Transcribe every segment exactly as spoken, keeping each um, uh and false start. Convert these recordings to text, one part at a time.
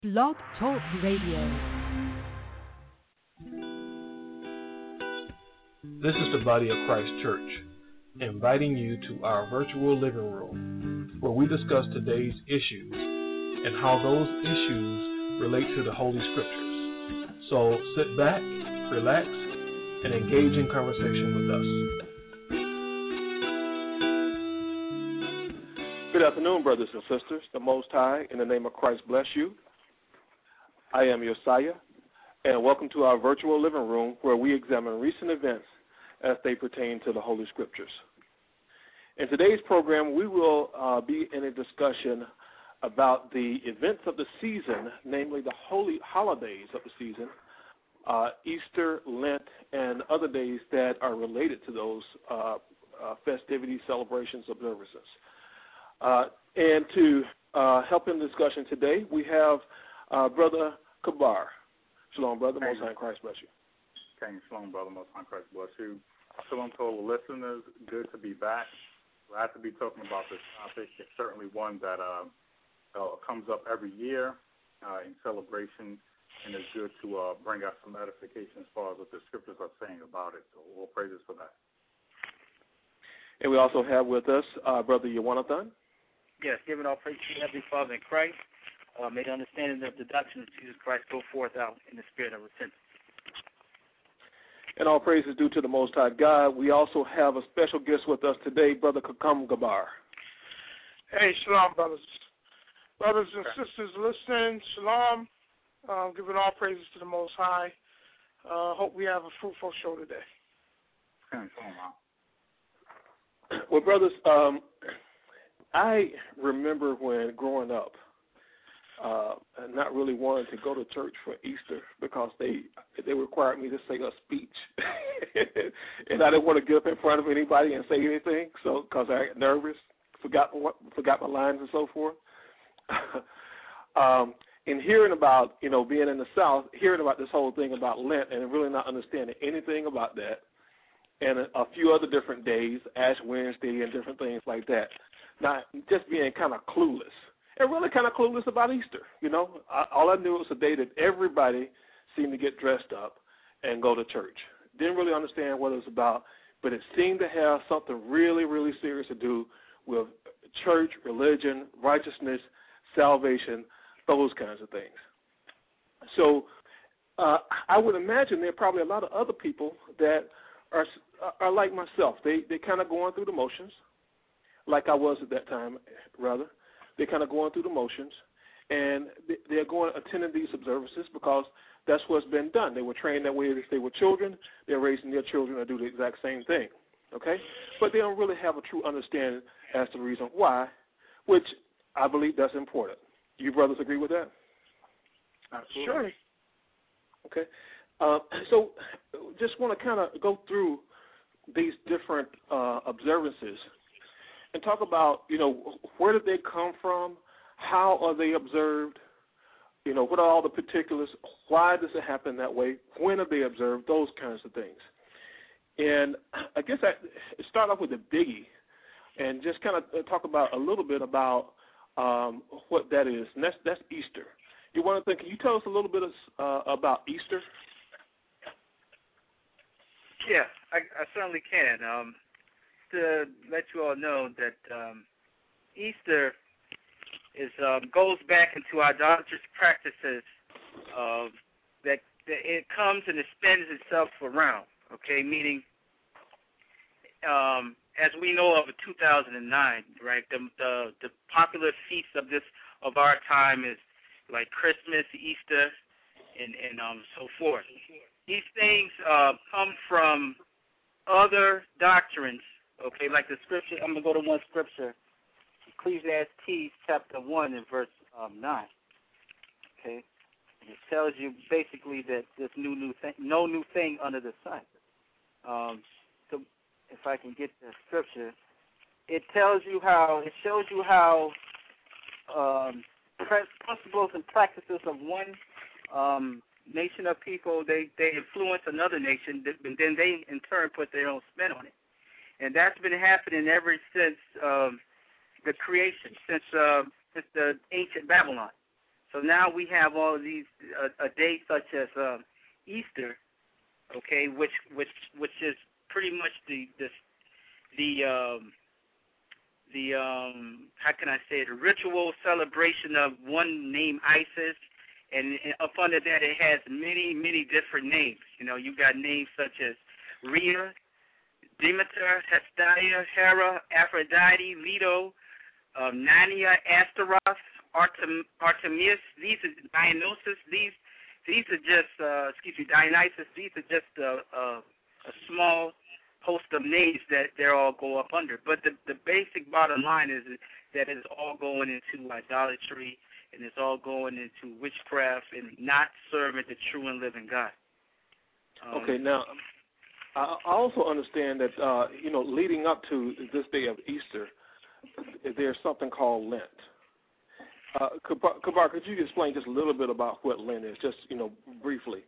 Blog Talk Radio. This is the Body of Christ Church, inviting you to our virtual living room, where we discuss today's issues and how those issues relate to the Holy Scriptures. So sit back, relax, and engage in conversation with us. Good afternoon, brothers and sisters. The Most High, in the name of Christ, bless you. I am Josiah, and welcome to our virtual living room where we examine recent events as they pertain to the Holy Scriptures. In today's program, we will uh, be in a discussion about the events of the season, namely the holy holidays of the season, uh, Easter, Lent, and other days that are related to those uh, uh, festivities, celebrations, observances. Uh, and to uh, help in the discussion today, we have uh, Brother Kabar. Shalom, brother. Most High in Christ bless you. Okay, shalom, brother. Most High in Christ bless you. Shalom to all the listeners. Good to be back. Glad to be talking about this topic. It's certainly one that uh, uh, comes up every year uh, in celebration, and it's good to uh, bring out some edification as far as what the scriptures are saying about it. So all praises for that. And we also have with us uh, Brother Yawanathan. Yes, giving all praise to Heavenly Father in Christ. Uh, may the understanding of the doctrine of Jesus Christ go forth out in the spirit of repentance. And all praise is due to the Most High God. We also have a special guest with us today, Brother Kakam Gabar. Hey, shalom, brothers. Brothers and sisters listening, shalom. Uh, giving all praises to the Most High. Uh, hope we have a fruitful show today. Well, brothers, um, I remember when growing up, uh, not really wanting to go to church for Easter because they they required me to say a speech, and I didn't want to get up in front of anybody and say anything, so because I got nervous, forgot what forgot my lines and so forth. um, and hearing about you know being in the South, hearing about this whole thing about Lent, and really not understanding anything about that, and a, a few other different days, Ash Wednesday and different things like that. Not just being kind of clueless. And really kind of clueless about Easter, you know. I, all I knew was a day that everybody seemed to get dressed up and go to church. Didn't really understand what it was about, but it seemed to have something really, really serious to do with church, religion, righteousness, salvation, those kinds of things. So uh, I would imagine there are probably a lot of other people that are are like myself. They they kind of going through the motions, like I was at that time, rather. They're kind of going through the motions, and they're going attending these observances because that's what's been done. They were trained that way as they were children. They're raising their children to do the exact same thing, okay? But they don't really have a true understanding as to the reason why, which I believe that's important. You brothers agree with that? Absolutely. Sure. Okay. Uh, so just want to kind of go through these different uh, observances and talk about, you know, where did they come from? How are they observed? You know, what are all the particulars? Why does it happen that way? When are they observed? Those kinds of things. And I guess I start off with the biggie and just kind of talk about a little bit about um, what that is. And that's, that's Easter. You want to think? Can you tell us a little bit of, uh, about Easter? Yeah, I, I certainly can. Um, to let you all know that um, Easter is um, goes back into idolatrous practices uh, that, that it comes and it spins itself around, okay, meaning um, as we know of in two thousand nine, right, the, the the popular feasts of this of our time is like Christmas, Easter, and, and um, so forth. These things uh, come from other doctrines. Okay, like the scripture, I'm going to go to one scripture, Ecclesiastes chapter one and verse um, nine. Okay, and it tells you basically that there's new, new thing, no new thing under the sun. Um, so if I can get the scripture, it tells you how, it shows you how um, principles and practices of one um, nation of people, they, they influence another nation, and then they in turn put their own spin on it. And that's been happening ever since um, the creation, since uh, since the ancient Babylon. So now we have all of these uh, a date such as uh, Easter, okay, which which which is pretty much the the the um, the um, how can I say it, the ritual celebration of one named Isis, and, and up under that it has many many different names. You know, you got names such as Rhea, Demeter, Hestia, Hera, Aphrodite, Leto, um, Nania, Astaroth, Artem, Artemis. These are Dionysus. These these are just uh, excuse me, Dionysus. These are just a, a, a small host of names that they all go up under. But the the basic bottom line is that it's all going into idolatry and it's all going into witchcraft and not serving the true and living God. Um, okay, now I also understand that uh, you know, leading up to this day of Easter, there's something called Lent. Uh, Kabar, Kabar, could you explain just a little bit about what Lent is, just you know, briefly?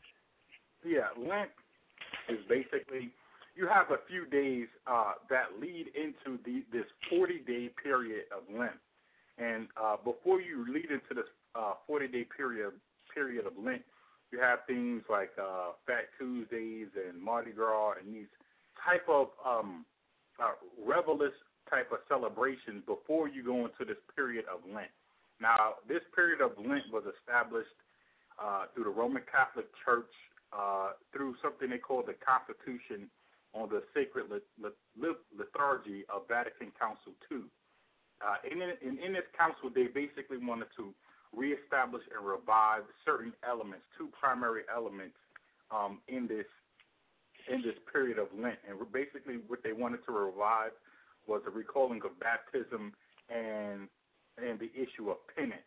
Yeah, Lent is basically you have a few days uh, that lead into the, this forty-day period of Lent, and uh, before you lead into this uh, forty-day period period of Lent, you have things like uh, Fat Tuesdays and Mardi Gras and these type of um, uh, revelous type of celebrations before you go into this period of Lent. Now, this period of Lent was established uh, through the Roman Catholic Church uh, through something they call the Constitution on the Sacred Liturgy of Vatican Council two. Uh, in, in, in this council, they basically wanted to reestablish and revive certain elements, two primary elements um, in this in this period of Lent. And basically what they wanted to revive was the recalling of baptism and and the issue of penance.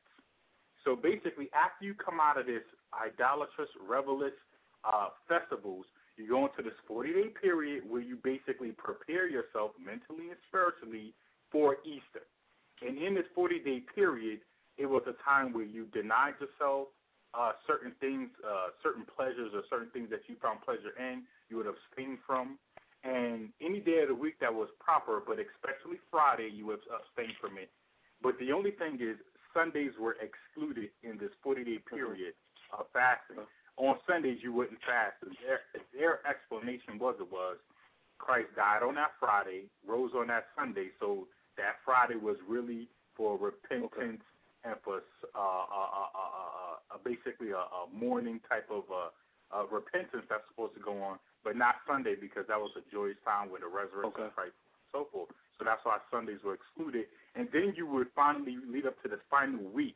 So basically, after you come out of this idolatrous, revelous uh, festivals, you go into this forty-day period where you basically prepare yourself mentally and spiritually for Easter. And in this forty-day period, it was a time where you denied yourself uh, certain things, uh, certain pleasures or certain things that you found pleasure in, you would abstain from. And any day of the week that was proper, but especially Friday, you would abstain from it. But the only thing is Sundays were excluded in this forty-day period of fasting. On Sundays, you wouldn't fast. And their, their explanation was it was Christ died on that Friday, rose on that Sunday, so that Friday was really for repentance okay. and for uh, uh, uh, uh, uh, basically a, a mourning type of uh, uh, repentance that's supposed to go on, but not Sunday because that was a joyous time with the resurrection okay. of Christ and so forth. So that's why Sundays were excluded. And then you would finally lead up to the final week,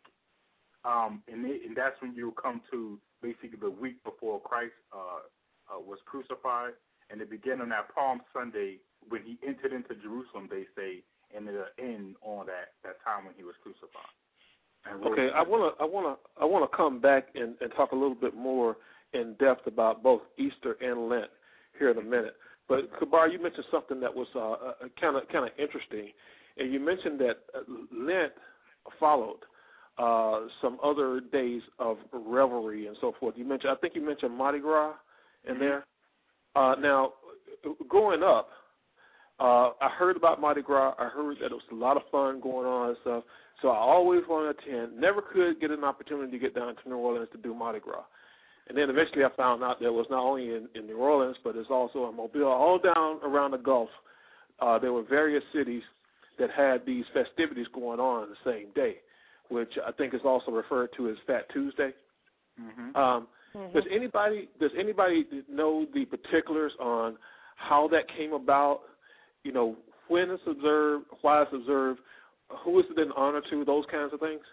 um, and, it, and that's when you come to basically the week before Christ uh, uh, was crucified, and it began on that Palm Sunday when he entered into Jerusalem, they say, and it'll end on that, that time when he was crucified. Okay, I want to I want to I want to come back and, and talk a little bit more in depth about both Easter and Lent here in a minute. But Kabar, you mentioned something that was kind of kind of interesting, and you mentioned that Lent followed uh, some other days of revelry and so forth. You mentioned, I think you mentioned Mardi Gras in mm-hmm. there. Uh, now, growing up, uh, I heard about Mardi Gras. I heard that it was a lot of fun going on and stuff. So I always wanted to attend. Never could get an opportunity to get down to New Orleans to do Mardi Gras. And then eventually I found out that it was not only in, in New Orleans, but it's also in Mobile, all down around the Gulf. Uh, there were various cities that had these festivities going on on the same day, which I think is also referred to as Fat Tuesday. Mm-hmm. Um, mm-hmm. Does anybody does anybody know the particulars on how that came about? You know, when it's observed, why it's observed, who is it in honor to? Those kinds of things.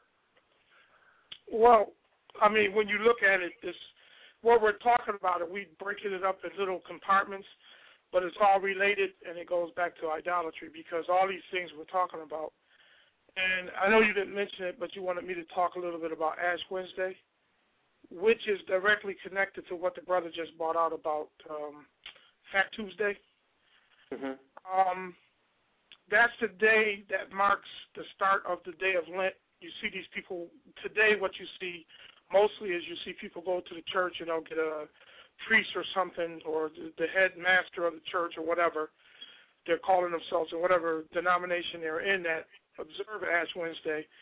Well, I mean, when you look at it, this what we're talking about, it we breaking it up in little compartments, but it's all related, and it goes back to idolatry because all these things we're talking about. And I know you didn't mention it, but you wanted me to talk a little bit about Ash Wednesday, which is directly connected to what the brother just brought out about um, Fat Tuesday. Mm-hmm. Um, that's the day that marks the start of the day of Lent. You see these people today. What you see mostly is you see people go to the church, you know, get a priest or something, or the, the head master of the church or whatever they're calling themselves, or whatever denomination they're in that observe Ash Wednesday.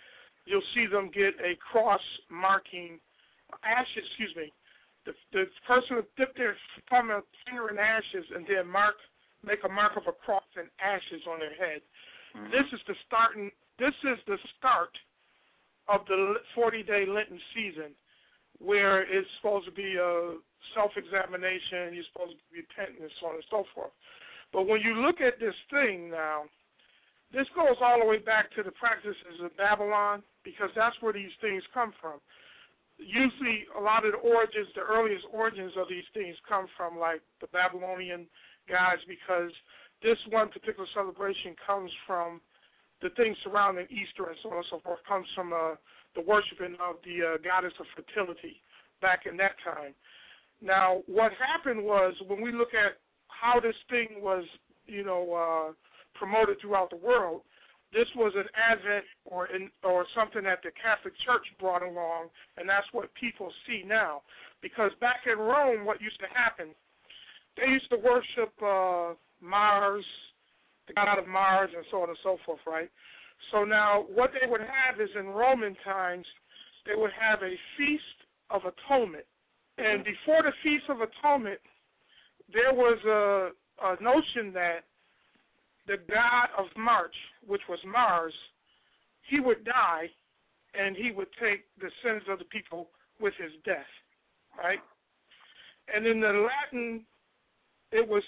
you'll see them get a cross marking ashes. Excuse me. The, the person will dip their thumb and finger in ashes and then mark, make a mark of a cross and ashes on their head. Mm-hmm. This is the starting. This is the start of the forty-day Lenten season, where it's supposed to be a self-examination. You're supposed to be repentant and so on and so forth. But when you look at this thing now, this goes all the way back to the practices of Babylon, because that's where these things come from. Usually a lot of the origins, the earliest origins of these things come from like the Babylonian guys, because this one particular celebration comes from the things surrounding Easter and so on and so forth, comes from uh, the worshiping of the uh, goddess of fertility back in that time. Now, what happened was when we look at how this thing was, you know, uh, promoted throughout the world, this was an advent or in, or something that the Catholic Church brought along, and that's what people see now. Because back in Rome, what used to happen, they used to worship uh, Mars, the god of Mars, and so on and so forth, right? So now what they would have is in Roman times, they would have a Feast of Atonement. And before the Feast of Atonement, there was a, a notion that the god of March, which was Mars, he would die, and he would take the sins of the people with his death, right? And in the Latin, it was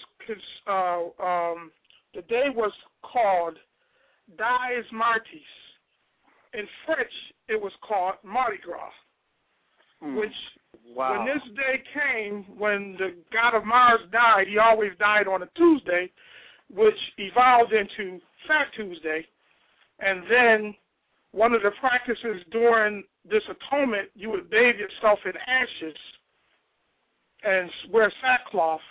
uh, um, the day was called Dies Martis. In French, it was called Mardi Gras, mm. which wow. when this day came, when the god of Mars died, he always died on a Tuesday, which evolved into Fat Tuesday. And then one of the practices during this atonement, you would bathe yourself in ashes and wear sackcloth.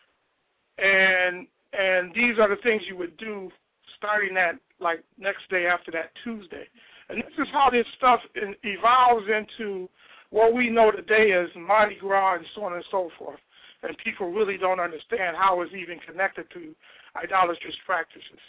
And and these are the things you would do starting that, like, next day after that Tuesday. And this is how this stuff in, evolves into what we know today as Mardi Gras and so on and so forth. And people really don't understand how it's even connected to idolatrous practices.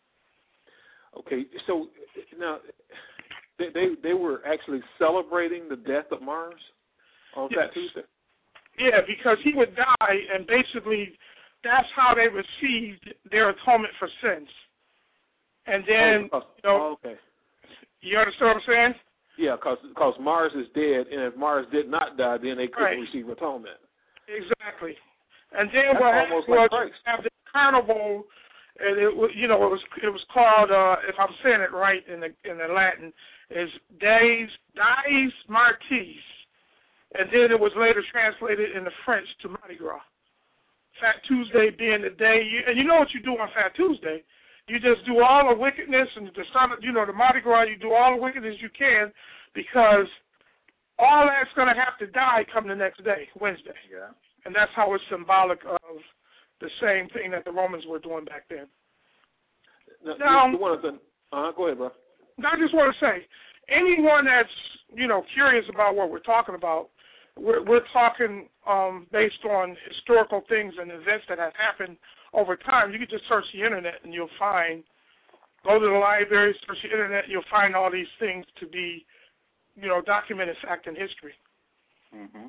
Okay, so now they they, they were actually celebrating the death of Mars on yes. that Tuesday? Yeah, because he would die, and basically that's how they received their atonement for sins. And then, oh, you know, oh, okay. You understand what I'm saying? Yeah, because Mars is dead, and if Mars did not die, then they couldn't right. receive atonement. Exactly. And then That's what almost happened like was Christ. have the carnival, and it was, you know, it was it was called, uh, if I'm saying it right in the in the Latin, is Dies Dies Martis, and then it was later translated into French to Mardi Gras. Fat Tuesday being the day, you, and you know what you do on Fat Tuesday. You just do all the wickedness and the sun, you know, the Mardi Gras. You do all the wickedness you can, because all that's going to have to die come the next day, Wednesday. Yeah. And that's how it's symbolic of the same thing that the Romans were doing back then. Now, now you want to, uh, go ahead, bro. I just want to say, anyone that's, you know, curious about what we're talking about, we're, we're talking um, based on historical things and events that have happened over time. You can just search the Internet and you'll find, go to the library, search the Internet, and you'll find all these things to be, you know, documented fact and history. Mm-hmm.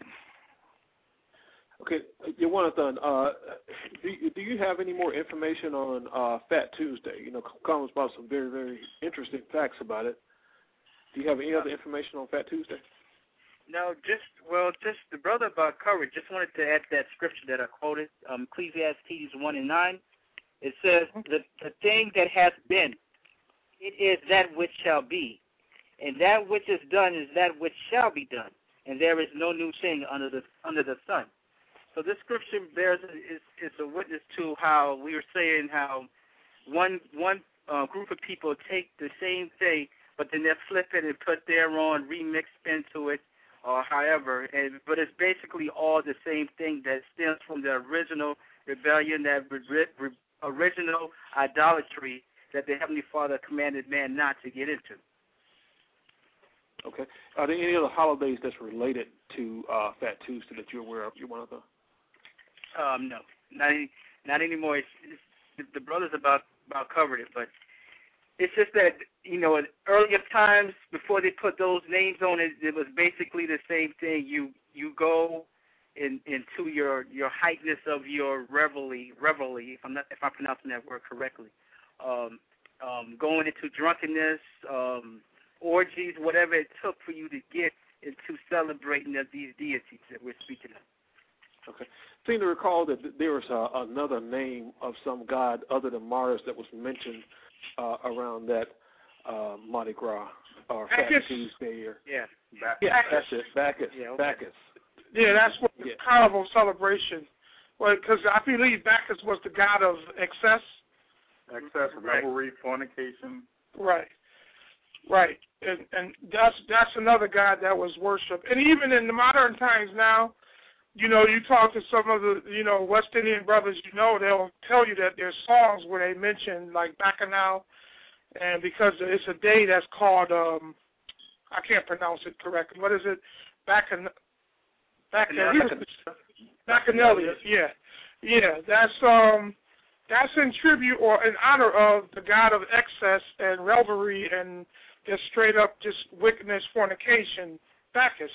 Okay, Jonathan, uh, do, do you have any more information on uh, Fat Tuesday? You know, comes about some very, very interesting facts about it. Do you have any other information on Fat Tuesday? No, just, well, just the brother about courage, just wanted to add that scripture that I quoted, um, Ecclesiastes one and nine. It says, the, the thing that has been, it is that which shall be, and that which is done is that which shall be done, and there is no new thing under the under the sun. So this scripture bears is, is a witness to how we were saying how one one uh, group of people take the same thing, but then they flip it and put their own remix spin to it, or however. And but it's basically all the same thing that stems from the original rebellion, that re- re- original idolatry that the Heavenly Father commanded man not to get into. Okay. Are there any other holidays that's related to uh, Fat Tuesday that you're aware of? You want to? Um, no, not any, not anymore. It's, it's, the brothers about about covered it, but it's just that, you know, in earlier times, before they put those names on it, it was basically the same thing. You you go in, into your your heightness of your revelry, revelry. If I'm not if I'm pronouncing that word correctly, um, um, going into drunkenness, um, orgies, whatever it took for you to get into celebrating of these deities that we're speaking of. Okay. I seem to recall that there was uh, another name of some god other than Mars that was mentioned uh, around that uh, Mardi Gras or Fat Tuesday. Or, yeah. Bacchus. Yeah, that's it. Bacchus. Yeah, okay. Bacchus. Yeah, that's what the yeah. carnival celebration. Well, because I believe Bacchus was the god of excess. Excess, right. revelry, fornication. Right. Right. And and that's that's another god that was worshipped. And even in the modern times now, you know, you talk to some of the, you know, West Indian brothers, you know, they'll tell you that there's songs where they mention, like, Bacchanal, and because it's a day that's called, um, I can't pronounce it correctly. What is it? Bacchanal. Bacchanal. Bacchanalia, yeah. Yeah, that's, um, that's in tribute or in honor of the god of excess and revelry and just straight up just wickedness, fornication, Bacchus.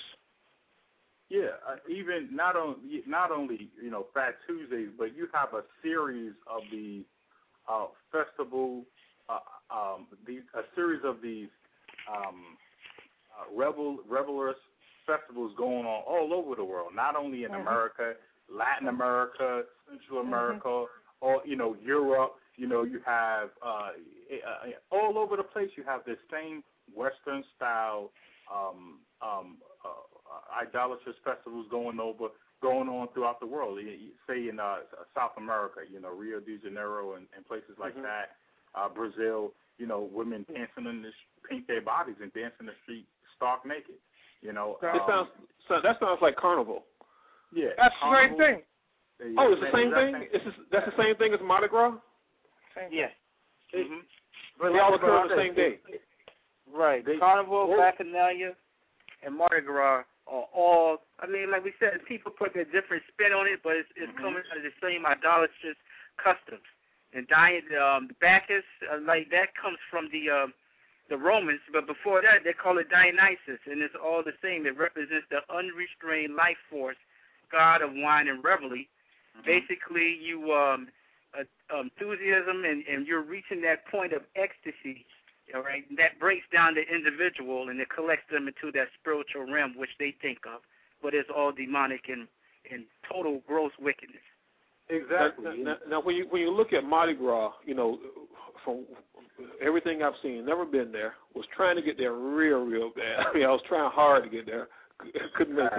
Yeah, uh, even not only not only you know Fat Tuesdays, but you have a series of the uh, festival, uh, um, these a series of these um, uh, revel revelers festivals going on all over the world. Not only in mm-hmm. America, Latin America, Central America, mm-hmm. or you know Europe. You know you have uh, uh, all over the place. You have this same Western style. Um, um, uh, Uh, idolatrous festivals going over, going on throughout the world. Say in uh, South America, you know, Rio de Janeiro and, and places like mm-hmm. that. Uh, Brazil, you know, women dancing in the paint their bodies and dance in the street stark naked. You know, it um, sounds so that sounds like carnival. Yeah, that's carnival, the same thing. Yeah, oh, it's the same thing. It's just, that's the same thing as Mardi Gras. Same yeah. Mm-hmm. They all occur on the same day. Right. They, Carnival, oh. Bacchanalia, and Mardi Gras are all, I mean, like we said, people put a different spin on it, but it's, it's mm-hmm. coming out of the same idolatrous customs. And Dian, um, Bacchus, uh, like that comes from the um, the Romans, but before that they call it Dionysus, and it's all the same. It represents the unrestrained life force, god of wine and revelry. Mm-hmm. Basically, you um, uh, enthusiasm and, and you're reaching that point of ecstasy. All right, that breaks down the individual and it collects them into that spiritual realm which they think of, but it's all demonic and, and total gross wickedness. Exactly. Now, now, now, when you when you look at Mardi Gras, you know, from everything I've seen, never been there, was trying to get there real, real bad. I mean, I was trying hard to get there, couldn't make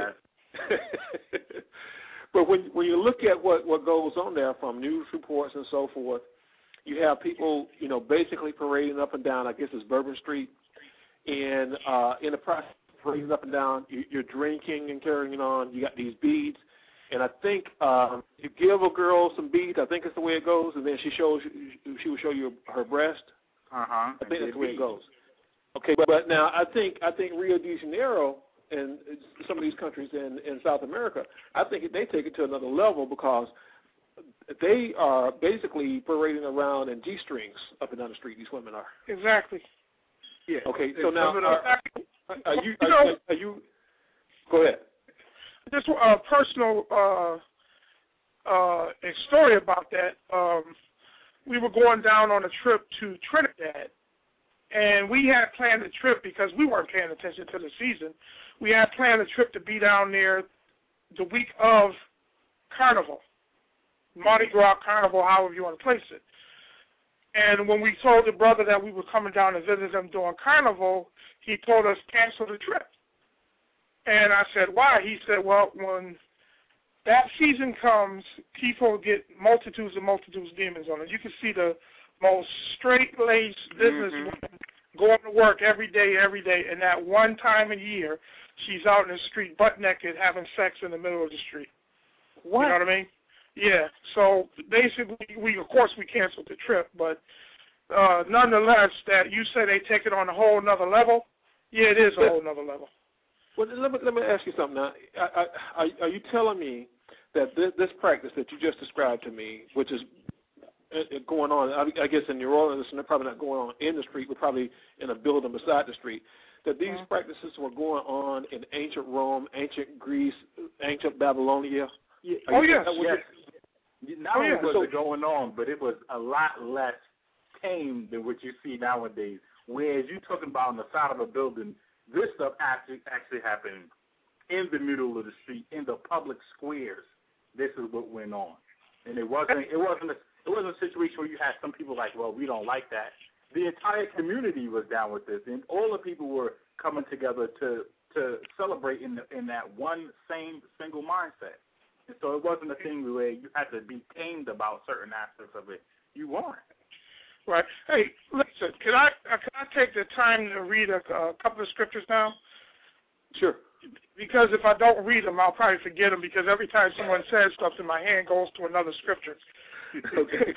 it. But when when you look at what, what goes on there, from news reports and so forth, you have people, you know, basically parading up and down. I guess it's Bourbon Street, and uh, in the process of parading up and down, you, you're drinking and carrying on. You got these beads, and I think um, you give a girl some beads. I think it's the way it goes, and then she shows you, she will show you her breast. Uh huh. I think that's the way it goes. Okay, but, but now I think I think Rio de Janeiro and some of these countries in, in South America, I think they take it to another level because they are basically parading around in G-strings up and down the street. These women are. Exactly. Yeah. Okay. So now, are, are you? Are, are, are you? Go ahead. Just a personal uh, uh, story about that. Um, we were going down on a trip to Trinidad, and we had planned a trip because we weren't paying attention to the season. We had planned a trip to be down there the week of Carnival. Mardi Gras, Carnival, however you want to place it. And when we told the brother that we were coming down to visit him during Carnival, he told us cancel the trip. And I said, why? He said, well, when that season comes, people get multitudes and multitudes of demons on it. You can see the most straight-laced businesswoman mm-hmm. going to work every day, every day, and that one time a year, she's out in the street butt naked having sex in the middle of the street. What? You know what I mean? Yeah, so basically, we of course we canceled the trip, but uh, nonetheless, that you say they take it on a whole nother level. Yeah, it is a whole nother level. Well, let me let me ask you something now. I, I, are you telling me that this, this practice that you just described to me, which is uh, going on, I, I guess in New Orleans, and they're probably not going on in the street, but probably in a building beside the street, that these mm-hmm. practices were going on in ancient Rome, ancient Greece, ancient Babylonia. Yeah. Oh, yes. yes. Not oh, only yeah. was so, it going on, but it was a lot less tame than what you see nowadays. Whereas you're talking about on the side of a building, this stuff actually actually happened in the middle of the street, in the public squares. This is what went on, and it wasn't it wasn't a, it wasn't a situation where you had some people like, well, we don't like that. The entire community was down with this, and all the people were coming together to to celebrate in the, in that one same single mindset. And so it wasn't a thing where you had to be tamed about certain aspects of it. You weren't. Right. Hey, listen, can I can I take the time to read a, a couple of scriptures now? Sure. Because if I don't read them, I'll probably forget them, because every time someone says something, my hand goes to another scripture. Okay.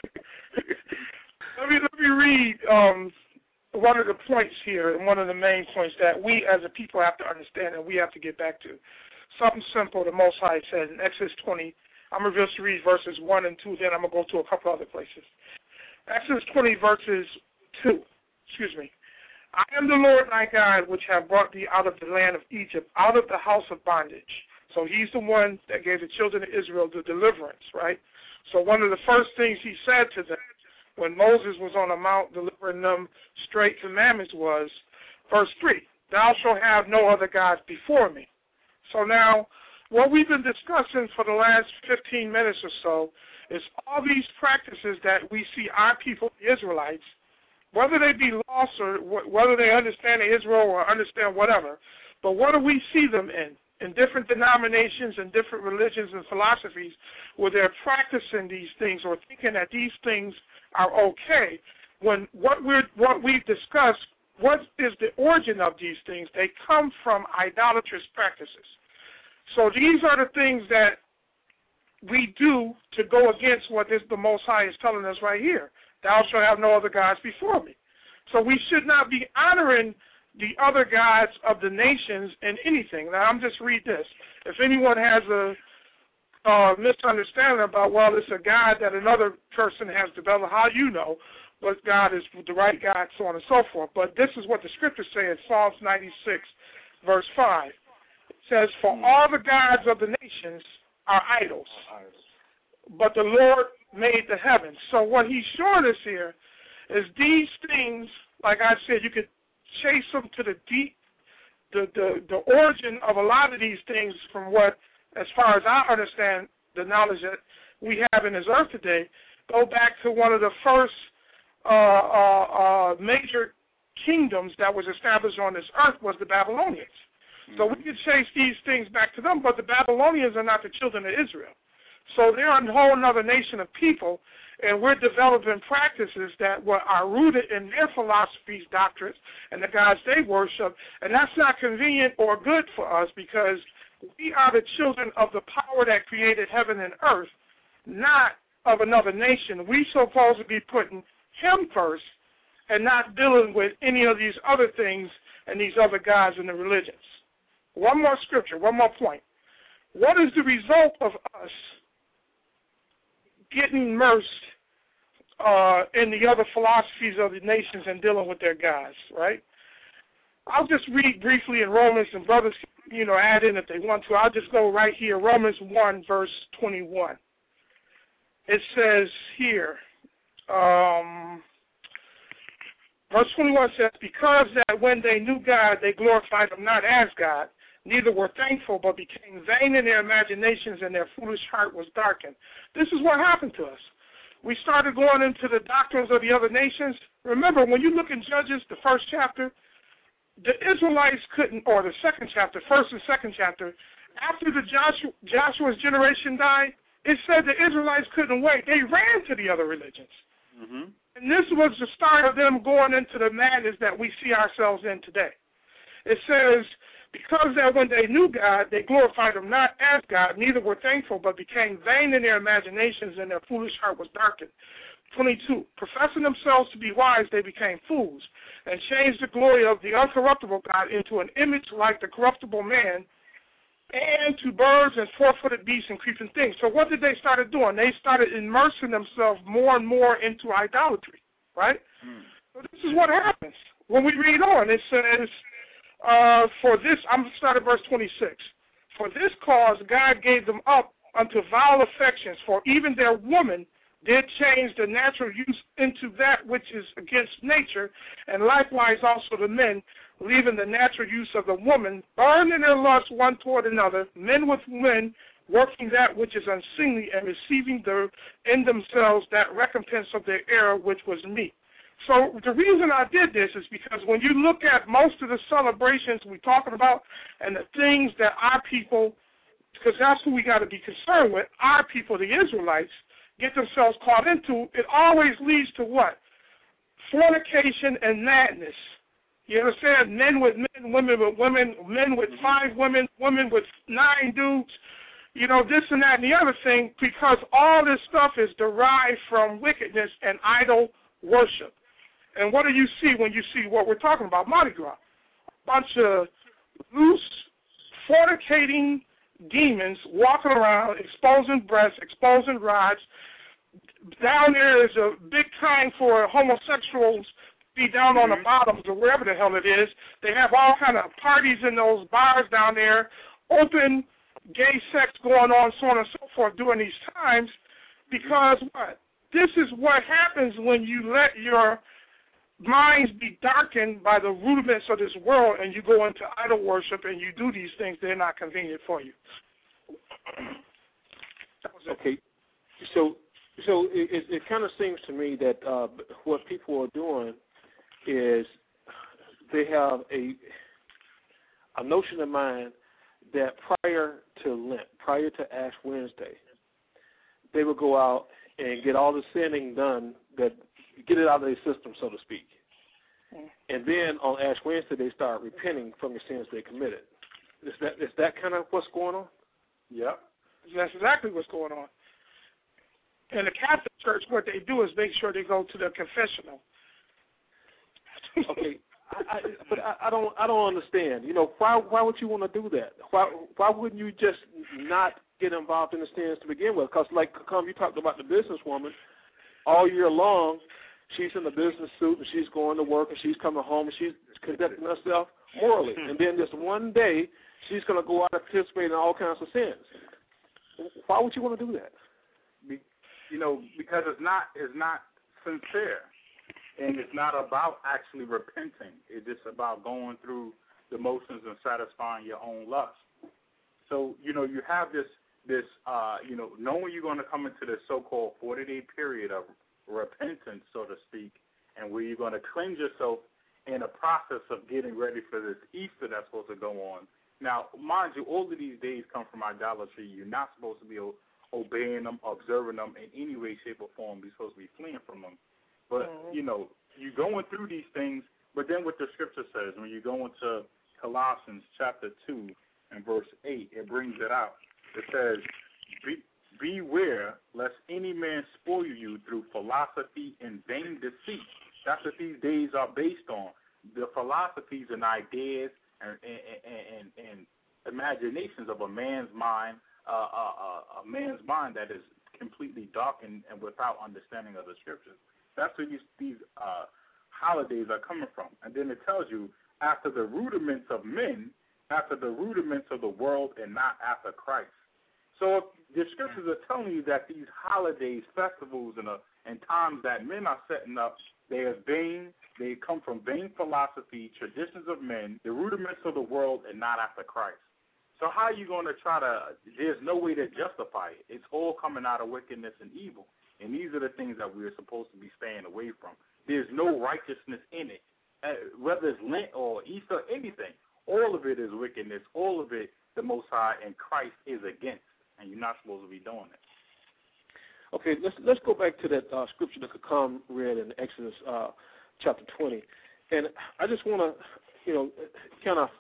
let me let me read um, one of the points here, and one of the main points that we as a people have to understand and we have to get back to. Something simple the Most High said in Exodus twenty. I'm going to just read verses one and two, then I'm going to go to a couple other places. Exodus twenty, verses two. Excuse me. I am the Lord thy God, which have brought thee out of the land of Egypt, out of the house of bondage. So he's the one that gave the children of Israel the deliverance, right? So one of the first things he said to them when Moses was on the mount delivering them straight commandments was, verse three, thou shalt have no other gods before me. So now, what we've been discussing for the last fifteen minutes or so is all these practices that we see our people, the Israelites, whether they be lost or whether they understand Israel or understand whatever, but what do we see them in? In different denominations and different religions and philosophies where they're practicing these things or thinking that these things are okay, when what, we're, what we've discussed, what is the origin of these things? They come from idolatrous practices. So these are the things that we do to go against what this, the Most High is telling us right here. Thou shalt have no other gods before me. So we should not be honoring the other gods of the nations in anything. Now, I'm just read this. If anyone has a uh, misunderstanding about, well, it's a God that another person has developed, how you know what God is the right God, so on and so forth. But this is what the scriptures say in Psalms ninety-six, verse five. It says, for all the gods of the nations are idols, but the Lord made the heavens. So what he's showing us here is these things, like I said, you could chase them to the deep, the, the, the origin of a lot of these things from what, as far as I understand the knowledge that we have in this earth today, go back to one of the first uh, uh, uh, major kingdoms that was established on this earth was the Babylonians. Mm-hmm. So we could chase these things back to them, but the Babylonians are not the children of Israel. So they're a whole other nation of people, and we're developing practices that were, are rooted in their philosophies, doctrines, and the gods they worship, and that's not convenient or good for us because we are the children of the power that created heaven and earth, not of another nation. We're supposed to be putting him first and not dealing with any of these other things and these other gods and the religions. One more scripture, one more point. What is the result of us getting immersed uh, in the other philosophies of the nations and dealing with their gods, right? I'll just read briefly in Romans, and brothers, you know, add in if they want to. I'll just go right here, Romans one, verse twenty-one. It says here, um, verse twenty-one says, because that when they knew God, they glorified him not as God, neither were thankful, but became vain in their imaginations, and their foolish heart was darkened. This is what happened to us. We started going into the doctrines of the other nations. Remember, when you look in Judges, the first chapter, the Israelites couldn't, or the second chapter, first and second chapter, after the Joshua, Joshua's generation died, it said the Israelites couldn't wait. They ran to the other religions. Mm-hmm. And this was the start of them going into the madness that we see ourselves in today. It says, because that when they knew God, they glorified him not as God, neither were thankful, but became vain in their imaginations, and their foolish heart was darkened. twenty-two, professing themselves to be wise, they became fools, and changed the glory of the uncorruptible God into an image like the corruptible man, and to birds and four-footed beasts and creeping things. So what did they start doing? They started immersing themselves more and more into idolatry, right? Mm. So this is what happens. When we read on, it says, uh, for this, I'm going to start at verse twenty-six. For this cause God gave them up unto vile affections, for even their woman did change the natural use into that which is against nature, and likewise also the men, leaving the natural use of the woman, burning their lust one toward another, men with men, working that which is unseemly, and receiving the, in themselves that recompense of their error which was meet. So the reason I did this is because when you look at most of the celebrations we're talking about and the things that our people, because that's who we got to be concerned with, our people, the Israelites, get themselves caught into, it always leads to what? Fornication and madness. You understand? Men with men, women with women, men with five women, women with nine dudes, you know, this and that and the other thing, because all this stuff is derived from wickedness and idol worship. And what do you see when you see what we're talking about, Mardi Gras? A bunch of loose, fornicating demons walking around, exposing breasts, exposing rods. Down there is a big time for homosexuals to be down on the bottoms or wherever the hell it is. They have all kind of parties in those bars down there, open gay sex going on, so on and so forth during these times, because what? This is what happens when you let your minds be darkened by the rudiments of this world and you go into idol worship and you do these things that are not convenient for you. Okay, so so it, it, it kind of seems to me that uh, what people are doing is they have a a notion in mind that prior to Lent, prior to Ash Wednesday, they would go out and get all the sinning done, that get it out of their system, so to speak. And then on Ash Wednesday, they start repenting from the sins they committed. Is that is that kind of what's going on? Yep. That's exactly what's going on. In the Catholic Church, what they do is make sure they go to the confessional. Okay, I, I, but I, I don't I don't understand. You know, why why would you want to do that? Why why wouldn't you just not get involved in the sins to begin with? Because like come you talked about the businesswoman, all year long, she's in the business suit and she's going to work and she's coming home and she's conducting herself morally. And then just one day, she's going to go out and participate in all kinds of sins. Why would you want to do that? Be, you know, because it's not it's not sincere. And it's not about actually repenting. It's just about going through the motions and satisfying your own lust. So, you know, you have this, this uh, you know, knowing you're going to come into this so-called forty-day period of repentance, so to speak, and where you're going to cleanse yourself in a process of getting ready for this Easter that's supposed to go on. Now, mind you, all of these days come from idolatry. You're not supposed to be obeying them, observing them in any way, shape, or form. You're supposed to be fleeing from them. But, you know, you're going through these things, but then what the scripture says, when you go into Colossians chapter two and verse eight, it brings it out. It says, Be, beware lest any man spoil you through philosophy and vain deceit. That's what these days are based on. The philosophies and ideas and, and, and, and imaginations of a man's mind, uh, uh, a man's mind that is completely darkened and without understanding of the scriptures. That's where these, these uh, holidays are coming from. And then it tells you, after the rudiments of men, after the rudiments of the world, and not after Christ. So if the scriptures are telling you that these holidays, festivals, and, uh, and times that men are setting up, they are vain, they come from vain philosophy, traditions of men, the rudiments of the world, and not after Christ. So how are you going to try to, there's no way to justify it. It's all coming out of wickedness and evil. And these are the things that we're supposed to be staying away from. There's no righteousness in it. Uh, whether it's Lent or Easter, anything, all of it is wickedness. All of it, the Most High and Christ is against, and you're not supposed to be doing it. Okay, let's let's go back to that uh, scripture that could come read in Exodus uh, chapter twenty, and I just want to, you know, kind of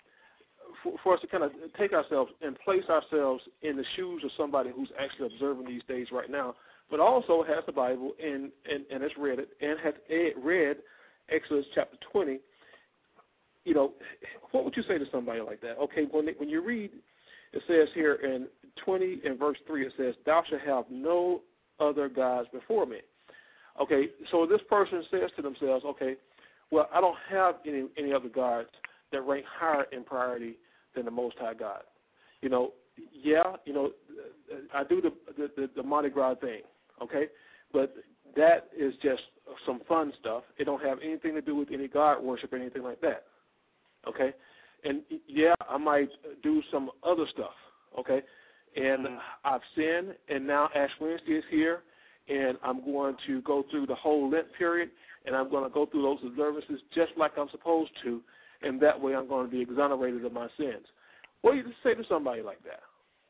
for, for us to kind of take ourselves and place ourselves in the shoes of somebody who's actually observing these days right now, but also has the Bible and, and, and has read it and has read Exodus chapter twenty. You know, what would you say to somebody like that? Okay, when they, when you read It says here in twenty and verse three, it says, thou shalt have no other gods before me. Okay, so this person says to themselves, okay, well, I don't have any any other gods that rank higher in priority than the Most High God. You know, yeah, you know, I do the the, the, the Mardi Gras thing, okay, but that is just some fun stuff. It don't have anything to do with any God worship or anything like that, okay? And, yeah, I might do some other stuff, okay? And mm-hmm. I've sinned, and now Ash Wednesday is here, and I'm going to go through the whole Lent period, and I'm going to go through those observances just like I'm supposed to, and that way I'm going to be exonerated of my sins. What do you say to somebody like that?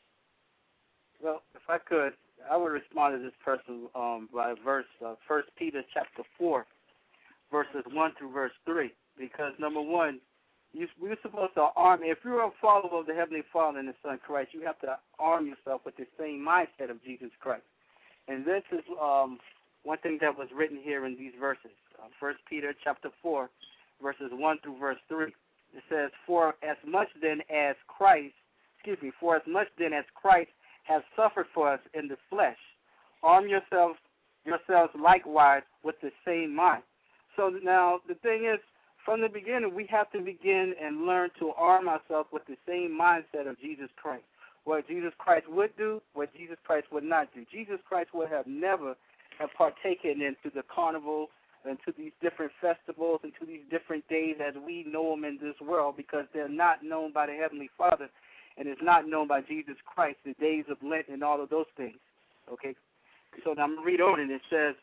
Well, if I could, I would respond to this person um, by a verse, uh, First Peter chapter four, verses one through verse three. Because number one, you, we're supposed to arm. If you're a follower of the Heavenly Father and the Son Christ, you have to arm yourself with the same mindset of Jesus Christ. And this is um, one thing that was written here in these verses. Uh, First Peter chapter four, verses one through verse three. It says, "For as much then as Christ, excuse me, for as much then as Christ has suffered for us in the flesh, arm yourselves yourselves likewise with the same mind." So now the thing is, from the beginning, we have to begin and learn to arm ourselves with the same mindset of Jesus Christ. What Jesus Christ would do, what Jesus Christ would not do. Jesus Christ would have never have partaken into the carnival, into these different festivals, into these different days as we know them in this world, because they're not known by the Heavenly Father, and it's not known by Jesus Christ, the days of Lent and all of those things. Okay? So now I'm going to read on, and it says,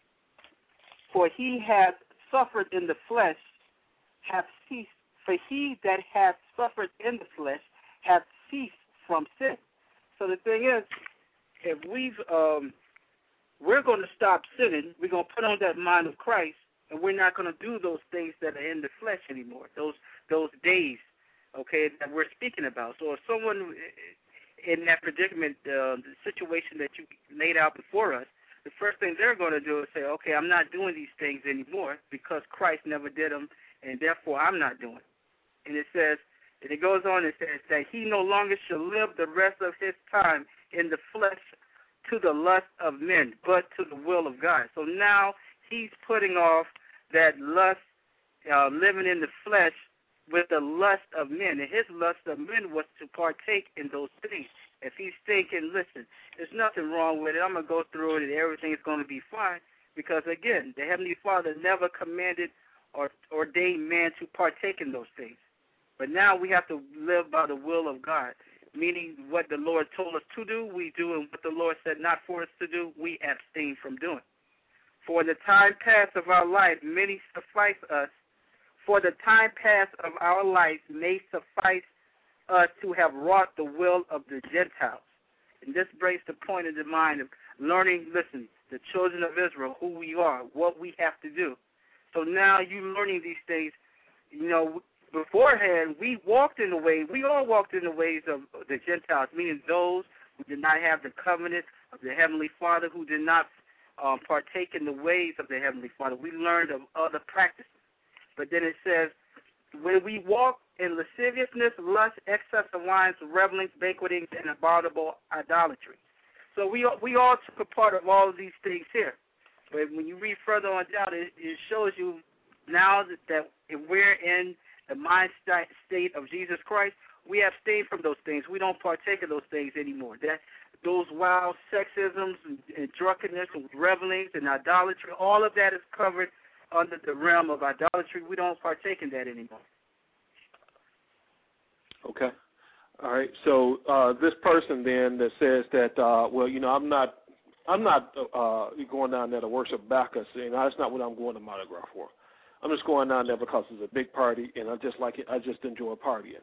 "For he hath suffered in the flesh, hath ceased, for he that hath suffered in the flesh hath ceased from sin." So the thing is, if we've, um, we're going to stop sinning, we're going to put on that mind of Christ, and we're not going to do those things that are in the flesh anymore, those those days, okay, that we're speaking about. So if someone in that predicament, uh, the situation that you laid out before us, the first thing they're going to do is say, okay, I'm not doing these things anymore because Christ never did them, and therefore I'm not doing it. And it says, and it goes on and says that he no longer shall live the rest of his time in the flesh to the lust of men, but to the will of God. So now he's putting off that lust, uh, living in the flesh with the lust of men. And his lust of men was to partake in those things. If he's thinking, listen, there's nothing wrong with it, I'm going to go through it and everything's going to be fine, because, again, the Heavenly Father never commanded or ordained man to partake in those things. But now we have to live by the will of God, meaning what the Lord told us to do, we do, and what the Lord said not for us to do, we abstain from doing. For the time past of our life, many suffice us. For the time past of our life may suffice us to have wrought the will of the Gentiles. And this brings the point in the mind of learning, listen, the children of Israel, who we are, what we have to do. So now you learning these things, you know, beforehand, we walked in the way, we all walked in the ways of the Gentiles, meaning those who did not have the covenant of the Heavenly Father, who did not um, partake in the ways of the Heavenly Father. We learned of other practices. But then it says, when we walk in lasciviousness, lust, excess of wines, revelings, banquetings, and abominable idolatry. So we we all took a part of all of these things here. But when you read further on down, it, it shows you now that, that if we're in the mind state of Jesus Christ, we abstain from those things. We don't partake of those things anymore. That those wild sexisms and, and drunkenness and revelings and idolatry, all of that is covered under the realm of idolatry. We don't partake in that anymore. Okay. All right. So uh, this person then that says that, uh, well, you know, I'm not, I'm not uh, going down there to worship Bacchus, and that's not what I'm going to Mardi Gras for. I'm just going down there because it's a big party, and I just like it. I just enjoy partying.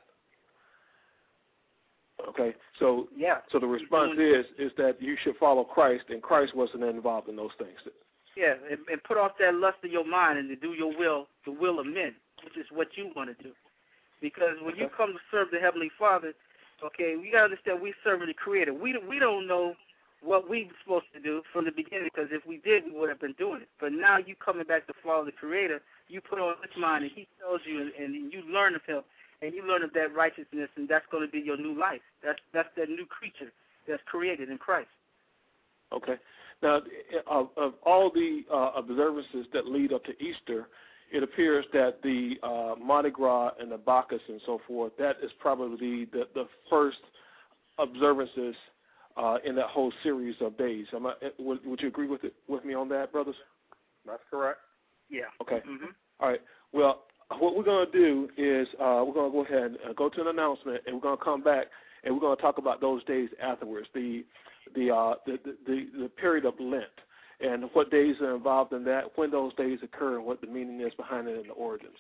Okay. So yeah. So the response is is that you should follow Christ, and Christ wasn't involved in those things. Yeah, and, and put off that lust of your mind and to do your will, the will of men, which is what you want to do. Because when okay. you come to serve the Heavenly Father, okay, we got to understand we're serving the Creator. We we don't know what we were supposed to do from the beginning, because if we did, we would have been doing it. But now you coming back to follow the Creator, you put on His mind, and He tells you, and, and you learn of Him, and you learn of that righteousness, and that's going to be your new life. That's that's that new creature that's created in Christ. Okay. Now, of, of all the uh, observances that lead up to Easter, it appears that the uh, Mardi Gras and the Bacchus and so forth, that is probably the, the first observances uh, in that whole series of days. Am I, would, would you agree with it, with me on that, brothers? That's correct. Yeah. Okay. Mm-hmm. All right. Well, what we're going to do is uh, we're going to go ahead and go to an announcement, and we're going to come back, and we're going to talk about those days afterwards, the the, uh, the, the the period of Lent, and what days are involved in that, when those days occur, and what the meaning is behind it and the origins.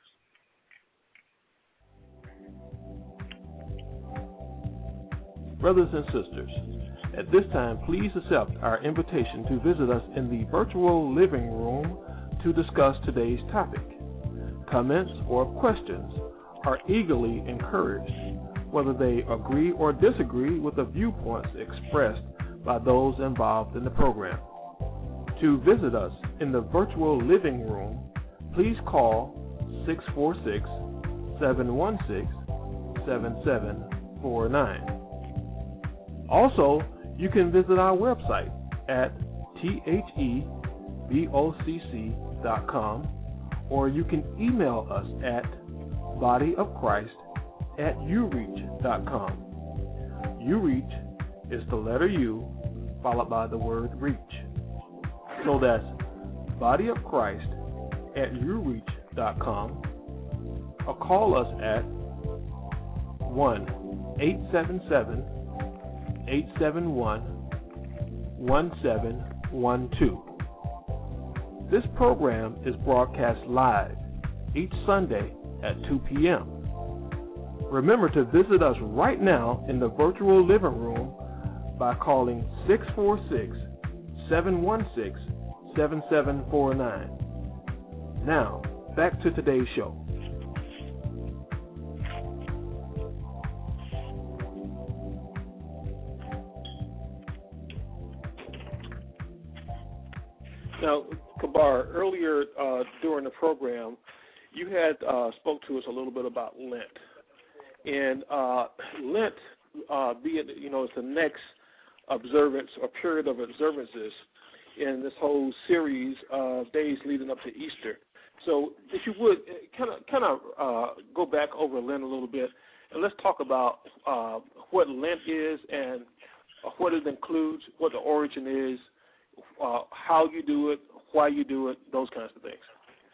Brothers and sisters, at this time, please accept our invitation to visit us in the virtual living room to discuss today's topic. Comments or questions are eagerly encouraged, whether they agree or disagree with the viewpoints expressed by those involved in the program. To visit us in the virtual living room, please call six four six, seven one six, seven seven four nine. Also, you can visit our website at thebocc dot com, or you can email us at bodyofchrist at ureach dot com. Ureach is the letter U followed by the word reach. So that's bodyofchrist at ureach dot com, or call us at one eight seven seven, eight seven one, one seven one two. This program is broadcast live each Sunday at two p.m. Remember to visit us right now in the virtual living room by calling six four six, seven one six, seven seven four nine. Now, back to today's show. Now, Kabar, earlier uh, during the program, you had uh, spoke to us a little bit about Lent. And uh, Lent, uh, being, you know, it's the next observance or period of observances in this whole series of days leading up to Easter. So if you would, kind of kind of uh, go back over Lent a little bit, and let's talk about uh, what Lent is and what it includes, what the origin is, uh, how you do it, why you do it, those kinds of things.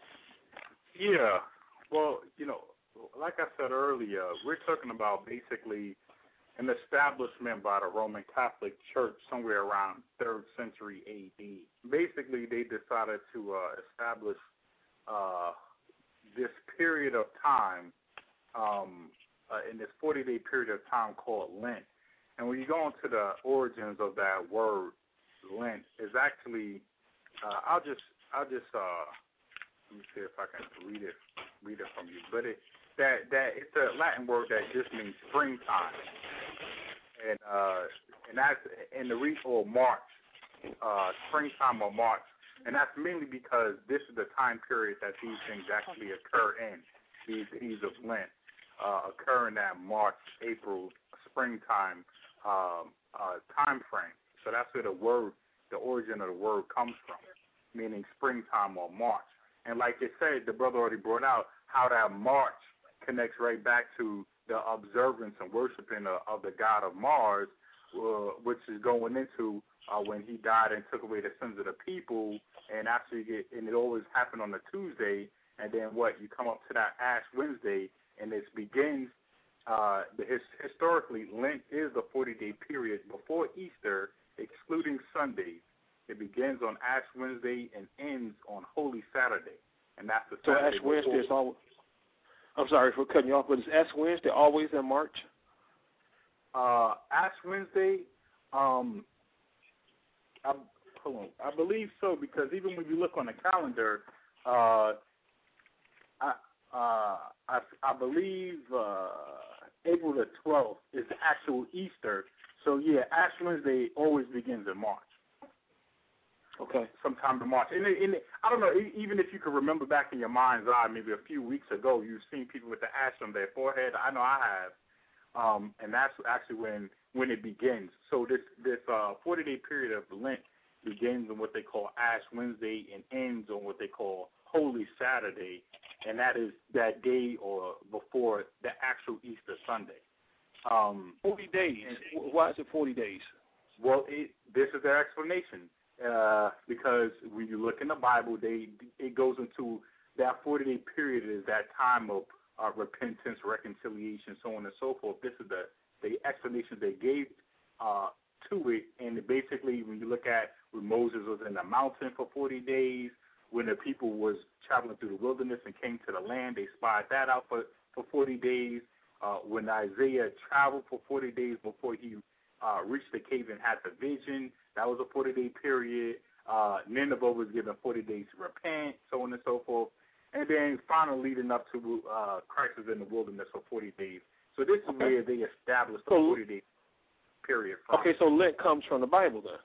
Yeah. Well, you know, like I said earlier, we're talking about basically an establishment by the Roman Catholic Church somewhere around third century A D. Basically, they decided to uh, establish uh, this period of time, um, uh, in this forty-day period of time called Lent. And when you go into the origins of that word, Lent, is actually, uh, I'll just, I'll just, uh, let me see if I can read it, read it from you. But it, that, that it's a Latin word that just means springtime, and uh, and that's in the region or March, uh, springtime or March, and that's mainly because this is the time period that these things actually occur in. These days of Lent uh, occur in that March, April, springtime um, uh, time frame. So that's where the word, the origin of the word comes from, meaning springtime or March. And like it said, the brother already brought out how that March connects right back to the observance and worshiping of, of the god of Mars, uh, which is going into uh, when he died and took away the sins of the people, and actually get, and it always happened on a Tuesday, and then what, you come up to that Ash Wednesday, and it begins, uh, the, his, historically, Lent is the forty-day period before Easter, excluding Sundays. It begins on Ash Wednesday and ends on Holy Saturday, and that's the so Saturday Ash Wednesday is always. I'm sorry for cutting you off, but is Ash Wednesday always in March? Uh, Ash Wednesday, um, I, hold on, I believe so, because even when you look on the calendar, uh, I, uh, I, I believe uh, April the twelfth is the actual Easter. So yeah, Ash Wednesday always begins in March. Okay. Sometime in March. And, and I don't know, even if you can remember back in your mind's eye, maybe a few weeks ago, you've seen people with the ash on their forehead. I know I have. Um, and that's actually when when it begins. So this this uh, forty-day period of Lent begins on what they call Ash Wednesday and ends on what they call Holy Saturday, and that is that day or before the actual Easter Sunday. Um, forty days. And, why is it forty days? Well, it, this is their explanation. Uh, because when you look in the Bible, they it goes into that forty-day period is that time of uh, repentance, reconciliation, so on and so forth. This is the, the explanation they gave uh, to it. And basically, when you look at when Moses was in the mountain for forty days, when the people was traveling through the wilderness and came to the land, they spied that out for, for forty days. Uh, when Isaiah traveled for forty days before he uh, reached the cave and had the vision, that was a forty-day period. Uh, Nineveh was given forty days to repent, so on and so forth. And then finally leading up to uh, Christ is in the wilderness for forty days. So this is okay. where they established the forty-day period from. Okay, so Lent comes from the Bible then?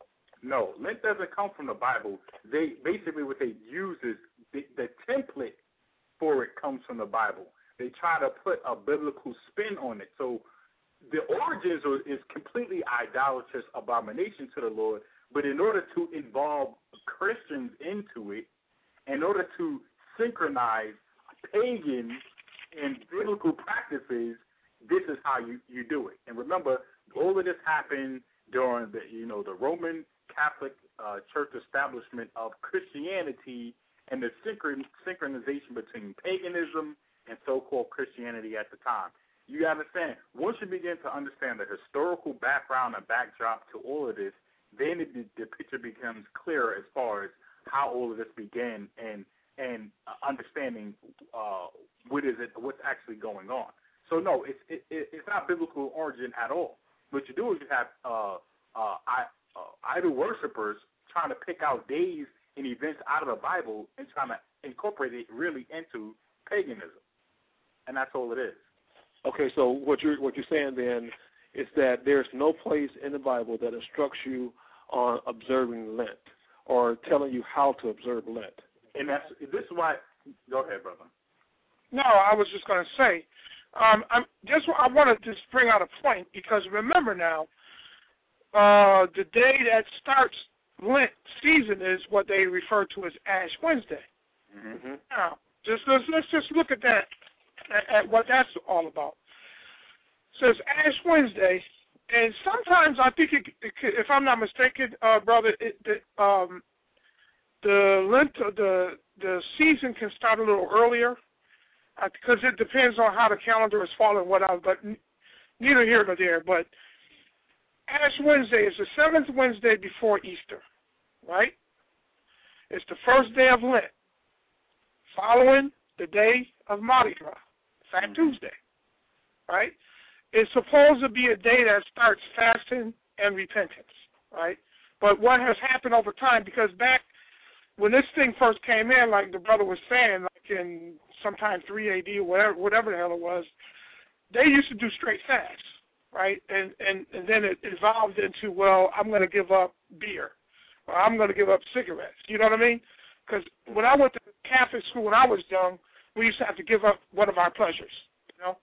No, Lent doesn't come from the Bible. They basically what they use is the, the template for it comes from the Bible. They try to put a biblical spin on it. So the origins are, is completely idolatrous abomination to the Lord, but in order to involve Christians into it, in order to synchronize pagan and biblical practices, this is how you, you do it. And remember, all of this happened during the you know the Roman Catholic uh, Church establishment of Christianity and the synchron- synchronization between paganism and so-called Christianity at the time. You understand, once you begin to understand the historical background and backdrop to all of this, then it, the picture becomes clearer as far as how all of this began and and uh, understanding uh, what is it, what's actually going on. So no, it's it, it's not biblical origin at all. What you do is you have uh, uh, I, uh, idol worshipers trying to pick out days and events out of the Bible and trying to incorporate it really into paganism, and that's all it is. Okay, so what you're what you're saying then is that there's no place in the Bible that instructs you on observing Lent or telling you how to observe Lent. And that's this is why. Go ahead, brother. No, I was just going to say, um, I'm just I want to just bring out a point because remember now, uh, the day that starts Lent season is what they refer to as Ash Wednesday. Mm-hmm. Now, just let's, let's just look at that. At what that's all about. It says Ash Wednesday, and sometimes I think, it, it could, if I'm not mistaken, uh, brother, it, the, um, the Lent, the the season can start a little earlier uh, because it depends on how the calendar is falling. What else, but neither here nor there. But Ash Wednesday is the seventh Wednesday before Easter, right? It's the first day of Lent, following the day of Mardi Gras. Fat Tuesday, right? It's supposed to be a day that starts fasting and repentance, right? But what has happened over time, because back when this thing first came in, like the brother was saying, like in sometime three A D or whatever, whatever the hell it was, they used to do straight fasts, right? And and, and then it evolved into, well, I'm going to give up beer, or I'm going to give up cigarettes. You know what I mean? Because when I went to Catholic school when I was young, we used to have to give up one of our pleasures, you know?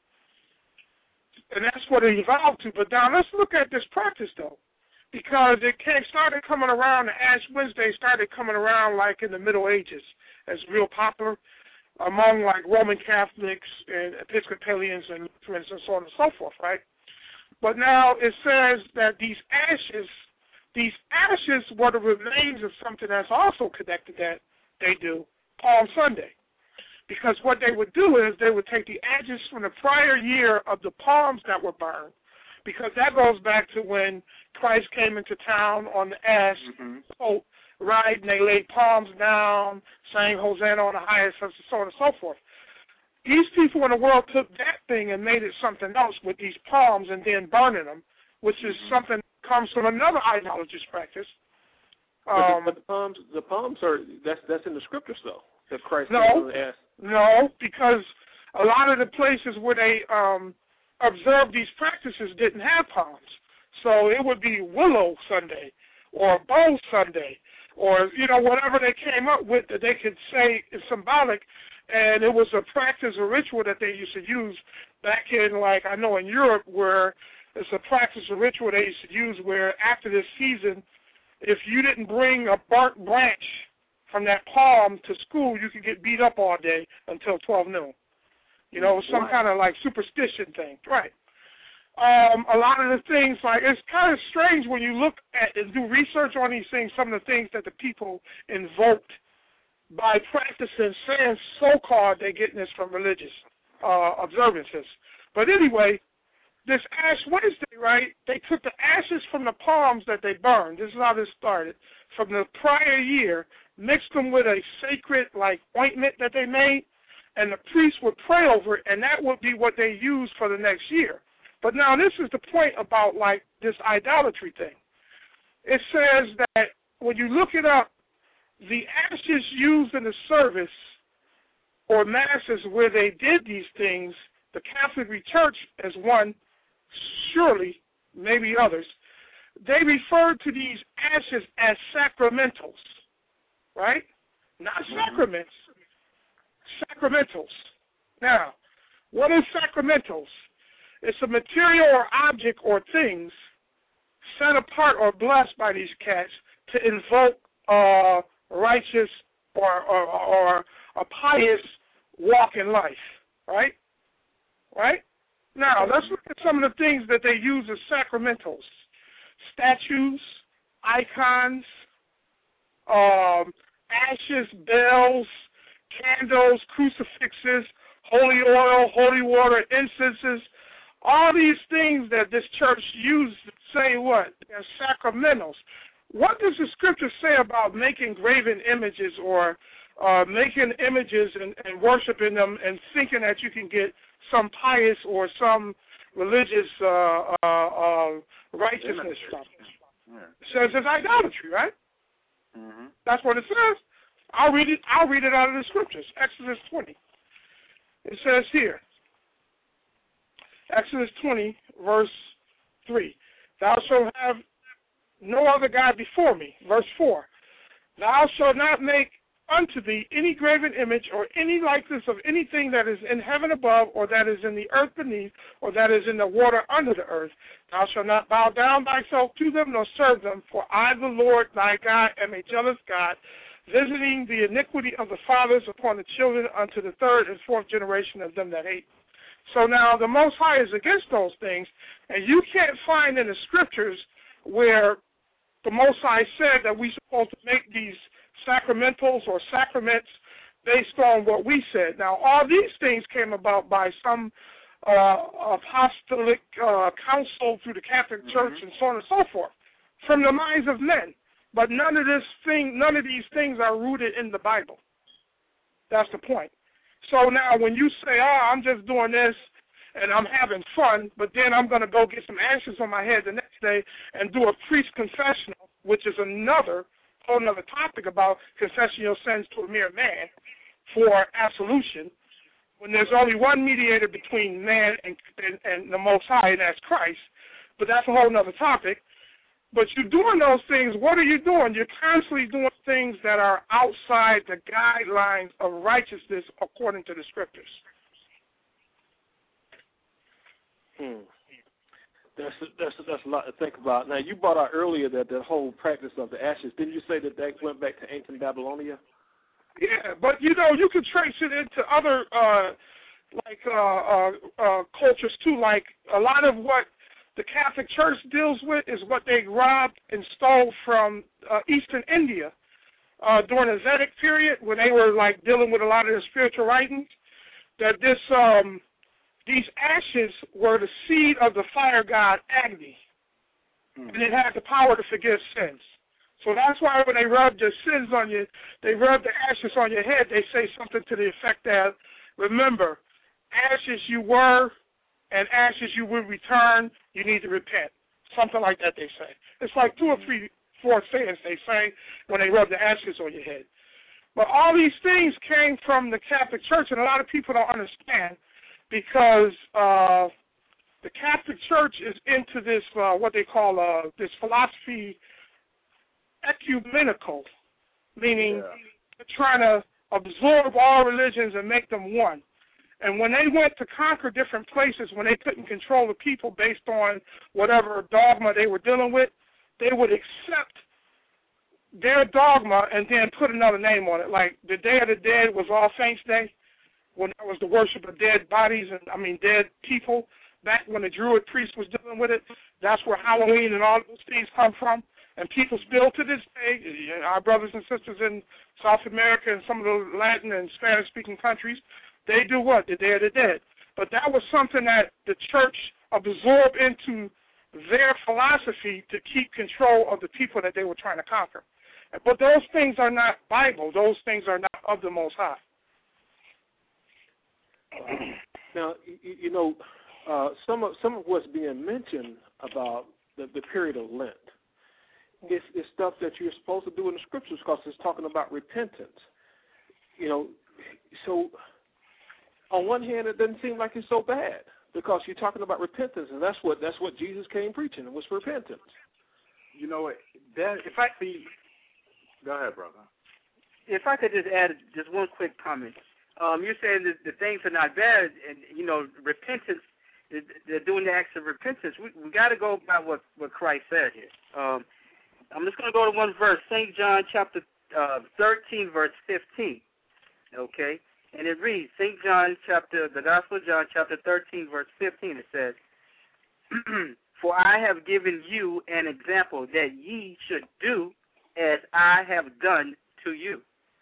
And that's what it evolved to. But now let's look at this practice, though, because it came, started coming around, Ash Wednesday started coming around like in the Middle Ages as real popular among like Roman Catholics and Episcopalians and Lutherans and so on and so forth, right? But now it says that these ashes, these ashes were the remains of something that's also connected that they do, Palm Sunday. Because what they would do is they would take the ashes from the prior year of the palms that were burned, because that goes back to when Christ came into town on the ass mm-hmm. coat, right, and they laid palms down, sang Hosanna on the highest, and so on and so forth. These people in the world took that thing and made it something else with these palms and then burning them, which is mm-hmm. something that comes from another idolatrous practice. Um, but, the, but the palms, the palms are that's that's in the scriptures though. That Christ no, asked. no, because a lot of the places where they um, observed these practices didn't have palms. So it would be Willow Sunday or Bow Sunday or, you know, whatever they came up with that they could say is symbolic. And it was a practice or ritual that they used to use back in, like, I know in Europe, where it's a practice or ritual they used to use where after this season, if you didn't bring a bark branch from that palm to school, you could get beat up all day until twelve noon. You know, some kind of, like, superstition thing. Right. Um, a lot of the things, like, it's kind of strange when you look at and do research on these things, some of the things that the people invoked by practicing, saying so-called they're getting this from religious uh, observances. But anyway, this Ash Wednesday, right, they took the ashes from the palms that they burned. This is how this started. From the prior year, mixed them with a sacred, like, ointment that they made, and the priest would pray over it, and that would be what they used for the next year. But now this is the point about, like, this idolatry thing. It says that when you look it up, the ashes used in the service or masses where they did these things, the Catholic Church as one, surely, maybe others, they referred to these ashes as sacramentals, right? Not sacraments, sacramentals. Now, what is sacramentals? It's a material or object or things set apart or blessed by these cats to invoke uh, righteous or, or, or a pious walk in life, right? Right? Now, let's look at some of the things that they use as sacramentals. Statues, icons, um, ashes, bells, candles, crucifixes, holy oil, holy water, incenses, all these things that this church used to say what? They're sacramentals. What does the scripture say about making graven images or uh, making images and, and worshiping them and thinking that you can get some pious or some religious uh, uh, uh, righteousness stuff? Yeah. It says it's idolatry, right? Mm-hmm. That's what it says. I'll read it. I'll read it out of the scriptures. Exodus twenty. It says here. Exodus twenty, verse three. Thou shalt have no other God before me. Verse four. Thou shalt not make unto thee any graven image or any likeness of anything that is in heaven above, or that is in the earth beneath, or that is in the water under the earth. Thou shalt not bow down thyself to them, nor serve them, for I, the Lord thy God, am a jealous God, visiting the iniquity of the fathers upon the children unto the third and fourth generation of them that hate. So now the Most High is against those things, and you can't find in the scriptures where the Most High said that we're supposed to make these sacramentals or sacraments based on what we said. Now, all these things came about by some uh, apostolic uh, council through the Catholic mm-hmm. Church and so on and so forth, from the minds of men. But none of this thing, none of these things are rooted in the Bible. That's the point. So now when you say, oh, I'm just doing this and I'm having fun, but then I'm going to go get some ashes on my head the next day and do a priest confessional, which is another whole other topic about confessing your sins to a mere man for absolution, when there's only one mediator between man and, and, and the Most High, and that's Christ. But that's a whole other topic. But you're doing those things. What are you doing? You're constantly doing things that are outside the guidelines of righteousness according to the scriptures. Hmm. That's that's that's a lot to think about. Now, you brought out earlier that that whole practice of the ashes. Didn't you say that that went back to ancient Babylonia? Yeah, but you know you could trace it into other uh, like uh, uh, uh, cultures too. Like a lot of what the Catholic Church deals with is what they robbed and stole from uh, Eastern India uh, during the Vedic period, when they were like dealing with a lot of the spiritual writings. That this um, these ashes were the seed of the fire god Agni, mm. and it had the power to forgive sins. So that's why when they rub their sins on you, they rub the ashes on your head. They say something to the effect that, remember, ashes you were, and ashes you will return, you need to repent. Something like that they say. It's like two or three, four sayings they say when they rub the ashes on your head. But all these things came from the Catholic Church, and a lot of people don't understand because uh, the Catholic Church is into this, uh, what they call uh, this philosophy, ecumenical meaning yeah. they're trying to absorb all religions and make them one. And when they went to conquer different places, when they couldn't control the people based on whatever dogma they were dealing with, they would accept their dogma and then put another name on it. Like the Day of the Dead was All Saints Day, when that was the worship of dead bodies and, I mean, dead people. Back when the Druid priest was dealing with it, that's where Halloween and all those things come from. And people still to this day, our brothers and sisters in South America and some of the Latin and Spanish-speaking countries, they do what? The Day of the Dead. But that was something that the church absorbed into their philosophy to keep control of the people that they were trying to conquer. But those things are not Bible. Those things are not of the Most High. Now, you, you know, uh, some of some of what's being mentioned about the, the period of Lent is, is stuff that you're supposed to do in the scriptures because it's talking about repentance. You know, so on one hand, it doesn't seem like it's so bad because you're talking about repentance, and that's what that's what Jesus came preaching was repentance. You know what? That if I see, go ahead, brother. If I could just add just one quick comment. Um, you're saying that the things are not bad, and you know, repentance. They're doing the acts of repentance. We we got to go by what what Christ said here. Um, I'm just going to go to one verse, Saint John chapter uh, thirteen, verse fifteen. Okay, and it reads, Saint John chapter, the Gospel of John chapter thirteen, verse fifteen. It says, "For I have given you an example that ye should do as I have done to you."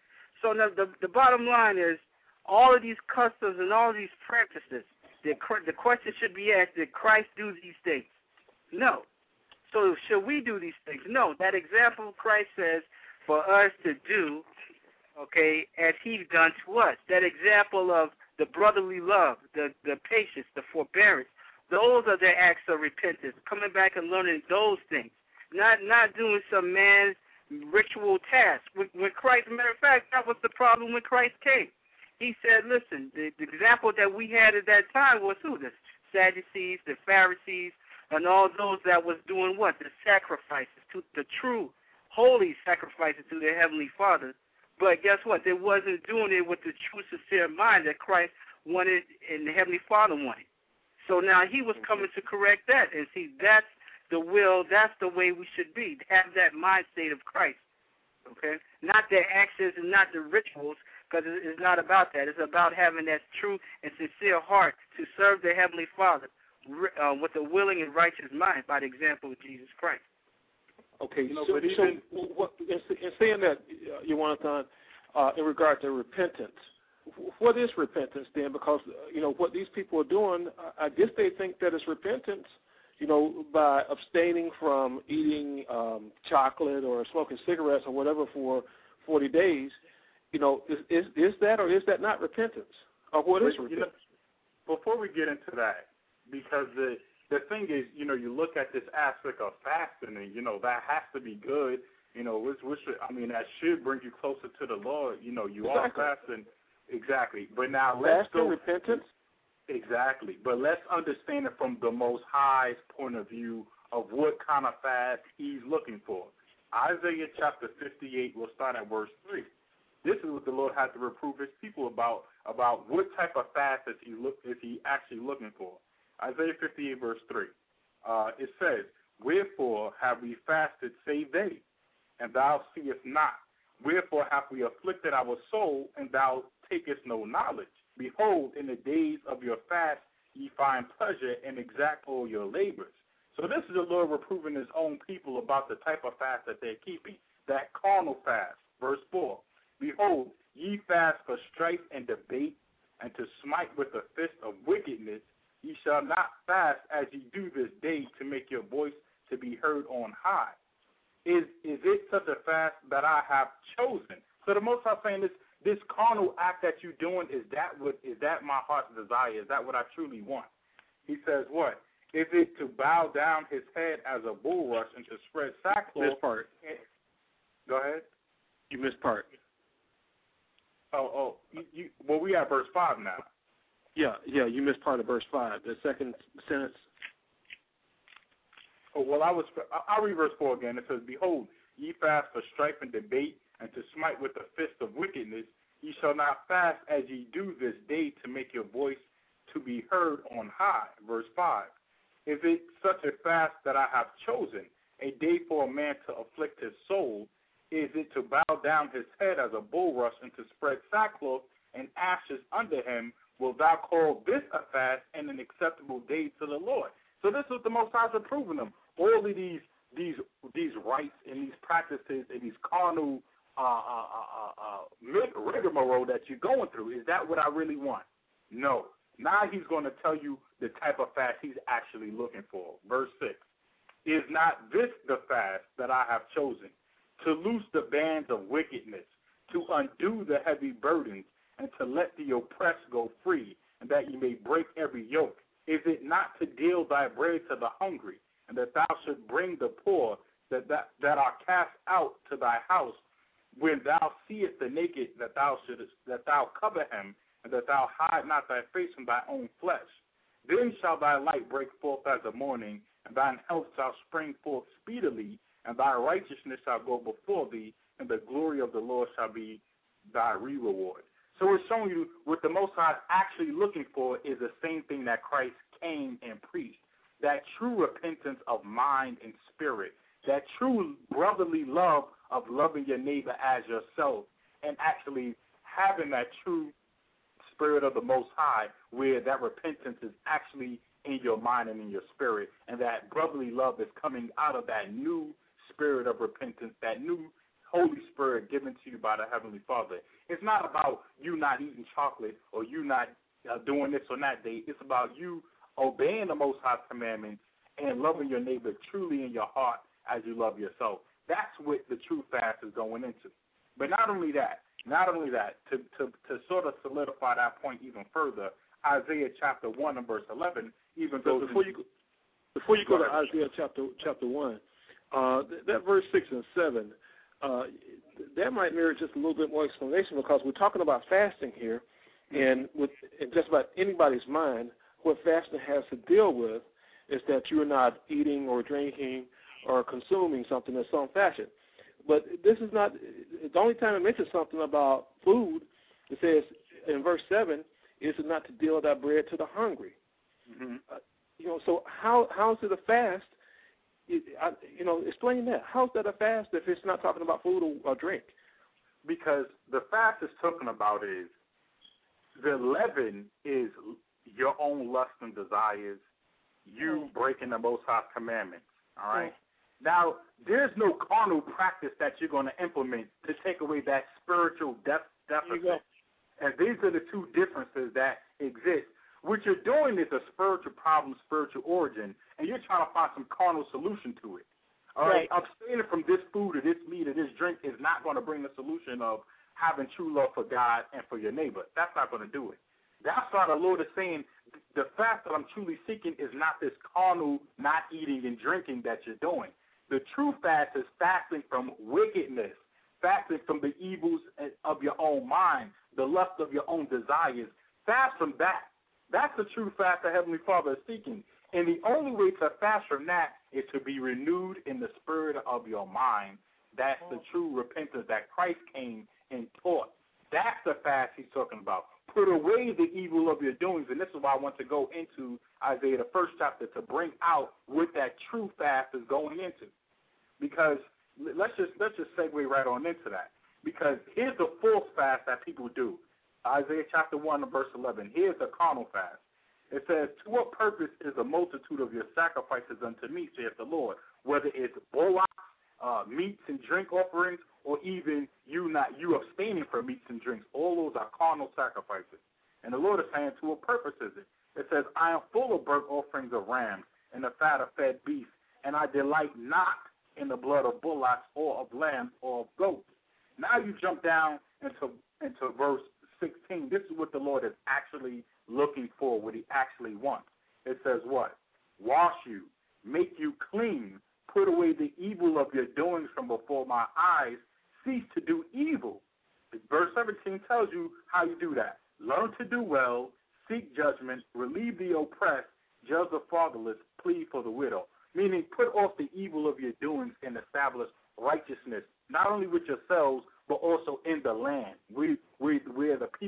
So now the the bottom line is, all of these customs and all of these practices, the, the question should be asked, did Christ do these things? No. So should we do these things? No. That example Christ says for us to do, okay, as he's done to us. That example of the brotherly love, the, the patience, the forbearance, those are the acts of repentance, coming back and learning those things, not not doing some man's ritual task. When, when Christ, matter of fact, that was the problem when Christ came. He said, listen, the, the example that we had at that time was who? The Sadducees, the Pharisees, and all those that was doing what? The sacrifices, to the true, holy sacrifices to their Heavenly Father. But guess what? They wasn't doing it with the true, sincere mind that Christ wanted and the Heavenly Father wanted. So now he was coming to correct that. And see, that's the will, that's the way we should be, have that mind state of Christ. Okay? Not their actions and not the rituals, because it's not about that. It's about having that true and sincere heart to serve the Heavenly Father uh, with a willing and righteous mind by the example of Jesus Christ. Okay, you know, so, but so even, what, in, in saying that, uh, Jonathan, uh, in regard to repentance, what is repentance then? Because, uh, you know, what these people are doing, I guess they think that it's repentance, you know, by abstaining from eating um, chocolate or smoking cigarettes or whatever for forty days. You know, is, is is that or is that not repentance? Or what is repentance? You know, before we get into that, because the the thing is, you know, you look at this aspect of fasting, and you know that has to be good. You know, which, which I mean, that should bring you closer to the Lord. You know, you exactly. are fasting, exactly. But now let's fasting, go repentance. Exactly, but let's understand it from the Most High's point of view of what kind of fast He's looking for. Isaiah chapter fifty-eight. We'll start at verse three. This is what the Lord had to reprove His people about, about what type of fast is He look is He actually looking for. Isaiah fifty-eight, verse three. Uh, it says, "Wherefore have we fasted, say they, and thou seest not? Wherefore have we afflicted our soul, and thou takest no knowledge? Behold, in the days of your fast ye find pleasure, and exact all your labors." So this is the Lord reproving His own people about the type of fast that they're keeping, that carnal fast. Verse four. "Behold, ye fast for strife and debate, and to smite with the fist of wickedness. Ye shall not fast as ye do this day, to make your voice to be heard on high. Is is it such a fast that I have chosen?" So the Most High saying this, this carnal act that you're doing, is that what is that my heart's desire? Is that what I truly want? He says what? Is it to bow down his head as a bulrush and to spread sackcloth? This part. Go ahead. You missed part. Oh, oh, you, you, well, we at verse five now. Yeah, yeah, you missed part of verse five. The second sentence. Oh, well, I was. I'll read verse four again. It says, "Behold, ye fast for strife and debate, and to smite with the fist of wickedness. Ye shall not fast as ye do this day to make your voice to be heard on high. Verse five. Is it such a fast that I have chosen, a day for a man to afflict his soul? Is it to bow down his head as a bulrush and to spread sackcloth and ashes under him? Will thou call this a fast and an acceptable day to the Lord? So this is the Most High approving them. All of these these these rites and these practices and these carnal uh, uh, uh, uh, rigmarole that you're going through. Is that what I really want? No. Now he's going to tell you the type of fast he's actually looking for. Verse six. Is not this the fast that I have chosen, to loose the bands of wickedness, to undo the heavy burdens, and to let the oppressed go free, and that you may break every yoke? Is it not to deal thy bread to the hungry, and that thou should bring the poor that, that, that are cast out to thy house, when thou seest the naked, that thou shouldest, that thou cover him, and that thou hide not thy face from thy own flesh? Then shall thy light break forth as the morning, and thine health shall spring forth speedily, and thy righteousness shall go before thee, and the glory of the Lord shall be thy reward. So it's showing you what the Most High is actually looking for is the same thing that Christ came and preached, that true repentance of mind and spirit, that true brotherly love of loving your neighbor as yourself, and actually having that true spirit of the Most High, where that repentance is actually in your mind and in your spirit, and that brotherly love is coming out of that new spirit of repentance, that new Holy Spirit given to you by the Heavenly Father. It's not about you not eating chocolate or you not uh, doing this on that day. It's about you obeying the Most High's commandments and loving your neighbor truly in your heart as you love yourself. That's what the true fast is going into. But not only that, not only that, to, to, to sort of solidify that point even further, Isaiah chapter one and verse eleven even so goes before into, you go, before you go to Isaiah chapter chapter one, uh, th- that verse six and seven, uh, that might merit just a little bit more explanation, because we're talking about fasting here, and with in just about anybody's mind, what fasting has to deal with is that you're not eating or drinking or consuming something in some fashion. But this is not the only time it mentions something about food. It says in verse seven, is it not to deal that bread to the hungry? mm-hmm. Uh, you know, so how how is it a fast? It, I, you know, explain that. How's that a fast if it's not talking about food or, or drink? Because the fast it's talking about is the leaven is your own lust and desires, you mm. breaking the Most High's commandments. All right. Mm. Now, there's no carnal practice that you're going to implement to take away that spiritual def- deficit. And these are the two differences that exist. What you're doing is a spiritual problem, spiritual origin, and you're trying to find some carnal solution to it. All right, right. Abstaining from this food or this meat or this drink is not going to bring the solution of having true love for God and for your neighbor. That's not going to do it. That's why the Lord is saying the fast that I'm truly seeking is not this carnal not eating and drinking that you're doing. The true fast is fasting from wickedness, fasting from the evils of your own mind, the lust of your own desires. Fast from that. That's the true fast the Heavenly Father is seeking. And the only way to fast from that is to be renewed in the spirit of your mind. That's the true repentance that Christ came and taught. That's the fast he's talking about. Put away the evil of your doings. And this is why I want to go into Isaiah, the first chapter, to bring out what that true fast is going into. Because let's just let's just segue right on into that. Because here's the false fast that people do. Isaiah chapter one and verse eleven. Here's the carnal fast. It says, to what purpose is the multitude of your sacrifices unto me, saith the Lord, whether it's bullocks, uh, meats and drink offerings, or even you not you abstaining from meats and drinks. All those are carnal sacrifices. And the Lord is saying, to what purpose is it? It says, I am full of burnt offerings of rams and the fat of fed beasts, and I delight not in the blood of bullocks or of lambs or of goats. Now you jump down into into verse sixteen. This is what the Lord is actually looking for, what he actually wants. It says what? Wash you, make you clean, put away the evil of your doings from before my eyes, cease to do evil. Verse seventeen tells you how you do that. Learn to do well, seek judgment, relieve the oppressed, judge the fatherless, plead for the widow. Meaning put off the evil of your doings and establish righteousness, not only with yourselves, but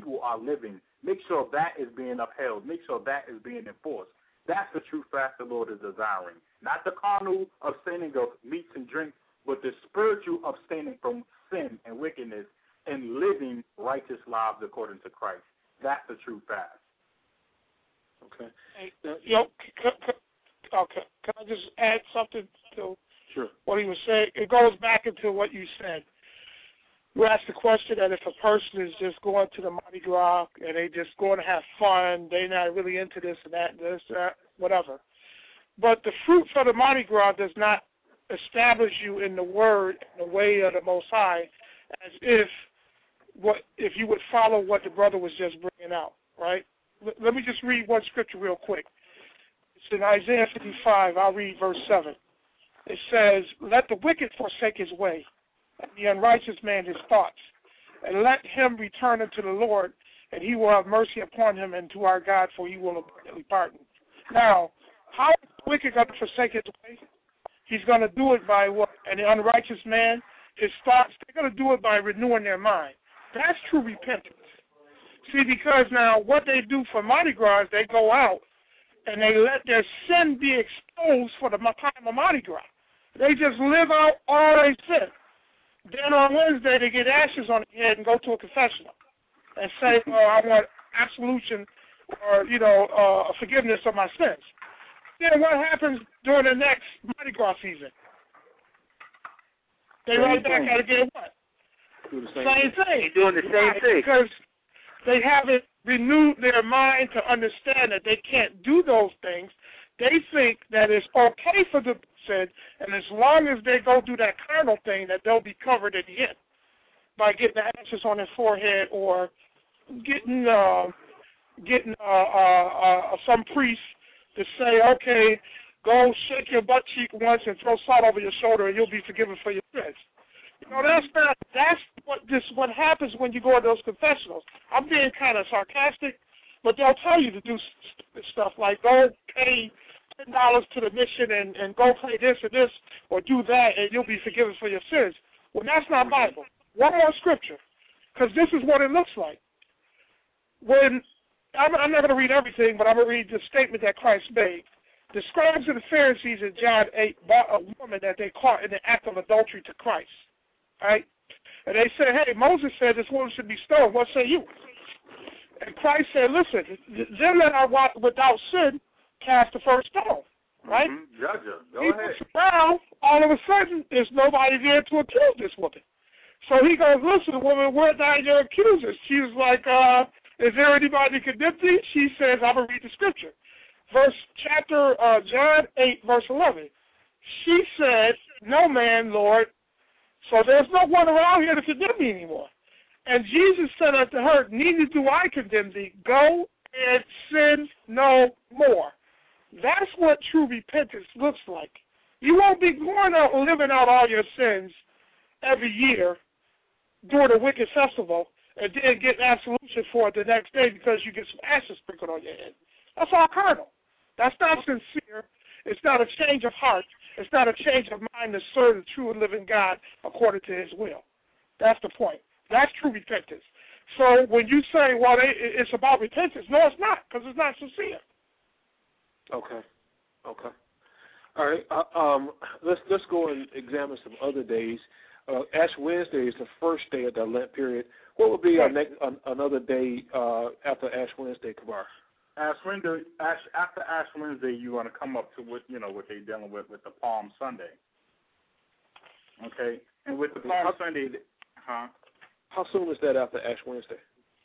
people are living. Make sure that is being upheld. Make sure that is being enforced. That's the true fast the Lord is desiring. Not the carnal abstaining of meats and drinks, but the spiritual abstaining from sin and wickedness and living righteous lives according to Christ. That's the true fast. Okay. Hey, yo, c- c- okay. Can I just add something to sure. what he was saying? It goes back into what you said. You asked the question that if a person is just going to the Mardi Gras and they just going to have fun, they're not really into this and that, and this, that, whatever. But the fruit for the Mardi Gras does not establish you in the word, in the way of the Most High, as if what if you would follow what the brother was just bringing out, right? L- let me just read one scripture real quick. It's in Isaiah fifty-five. I'll read verse seven. It says, "Let the wicked forsake his way, and the unrighteous man his thoughts, and let him return unto the Lord, and he will have mercy upon him, and to our God, for he will abundantly pardon." Now, how is the wicked going to forsake his way? He's going to do it by what? And the unrighteous man, his thoughts, they're going to do it by renewing their mind. That's true repentance. See, because now what they do for Mardi Gras is they go out and they let their sin be exposed for the time of Mardi Gras. They just live out all their sin. Then on Wednesday they get ashes on their head and go to a confessional and say, "Oh, I want absolution or, you know, uh, forgiveness of my sins." Then what happens during the next Mardi Gras season? They right back at it again what? Do the Same, same thing. They're doing the same right, thing. Because they haven't renewed their mind to understand that they can't do those things. They think that it's okay for them to sin, and as long as they go do that carnal thing, that they'll be covered in the end by getting the ashes on their forehead or getting uh, getting uh, uh, uh, some priest to say, "Okay, go shake your butt cheek once and throw salt over your shoulder, and you'll be forgiven for your sins." You know, that's not, that's what this what happens when you go to those confessionals. I'm being kind of sarcastic, but they'll tell you to do stupid stuff like go pay ten dollars to the mission and, and go play this or this or do that, and you'll be forgiven for your sins. Well, that's not Bible. One more scripture, because this is what it looks like. When I'm, I'm not going to read everything, but I'm going to read the statement that Christ made. The scribes and the Pharisees in John eight brought a woman that they caught in the act of adultery to Christ. Right? And they said, "Hey, Moses said this woman should be stoned. What say you?" And Christ said, "Listen, them that are without sin cast the first stone." Right? Mm-hmm. Judge her. Go he ahead. looks around, all of a sudden, there's nobody there to accuse this woman. So he goes, "Listen, woman, where are your accusers?" She's like, uh, "Is there anybody that condemn thee?" She says, "I'm going to read the scripture." Verse, chapter, uh, John eight, verse eleven. She said, "No man, Lord. So there's no one around here to condemn me anymore." And Jesus said unto her, "Neither do I condemn thee. Go and sin no more." That's what true repentance looks like. You won't be going out and living out all your sins every year during a wicked festival and then get absolution for it the next day because you get some ashes sprinkled on your head. That's all carnal. That's not sincere. It's not a change of heart. It's not a change of mind to serve the true and living God according to his will. That's the point. That's true repentance. So when you say, well, it's about repentance, no, it's not, because it's not sincere. Okay. Okay. All right. Uh, um, let's let's go and examine some other days. Uh, Ash Wednesday is the first day of the Lent period. What would be our next, an, another day uh, after Ash Wednesday, Kabar? Ash Wednesday, Ash, after Ash Wednesday, you want to come up to what you know what they're dealing with with the Palm Sunday. Okay, and with the Palm how, Sunday, huh? How soon is that after Ash Wednesday?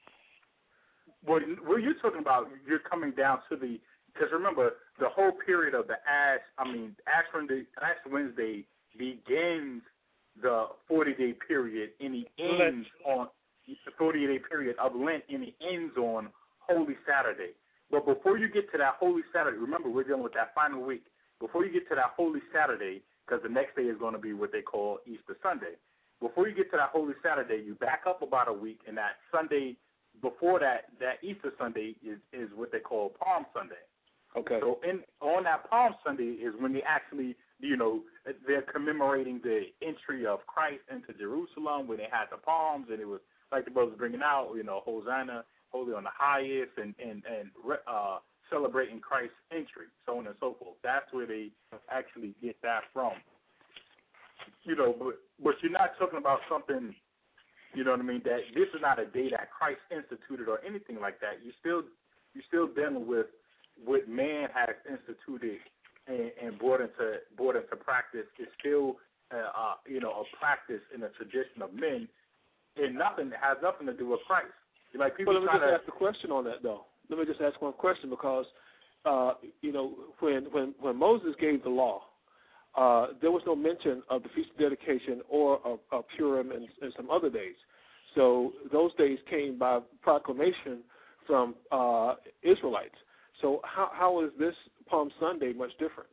What what you're talking about? You're coming down to the because remember the whole period of the Ash. I mean, Ash Wednesday, Ash Wednesday begins the forty-day period, and it ends on the forty-day period of Lent, and it ends on Holy Saturday. But before you get to that Holy Saturday, remember we're dealing with that final week. Before you get to that Holy Saturday, because the next day is going to be what they call Easter Sunday. Before you get to that Holy Saturday, you back up about a week, and that Sunday before that, that Easter Sunday is, is what they call Palm Sunday. Okay. So in on that Palm Sunday is when they actually, you know, they're commemorating the entry of Christ into Jerusalem when they had the palms, and it was like the brothers bringing out, you know, Hosanna, holy on the highest, and and and uh, celebrating Christ's entry, so on and so forth. That's where they actually get that from. You know, but but you're not talking about something, you know what I mean, that this is not a day that Christ instituted or anything like that. You still you're still dealing with what man has instituted and, and brought into brought into practice. It's still uh, uh, you know, a practice in a tradition of men, and nothing has nothing to do with Christ. Like people well, let me just to, ask a question on that, though. Let me just ask one question because, uh, you know, when when when Moses gave the law, uh, there was no mention of the Feast of Dedication or of, of Purim and, and some other days. So those days came by proclamation from uh, Israelites. So how how is this Palm Sunday much different?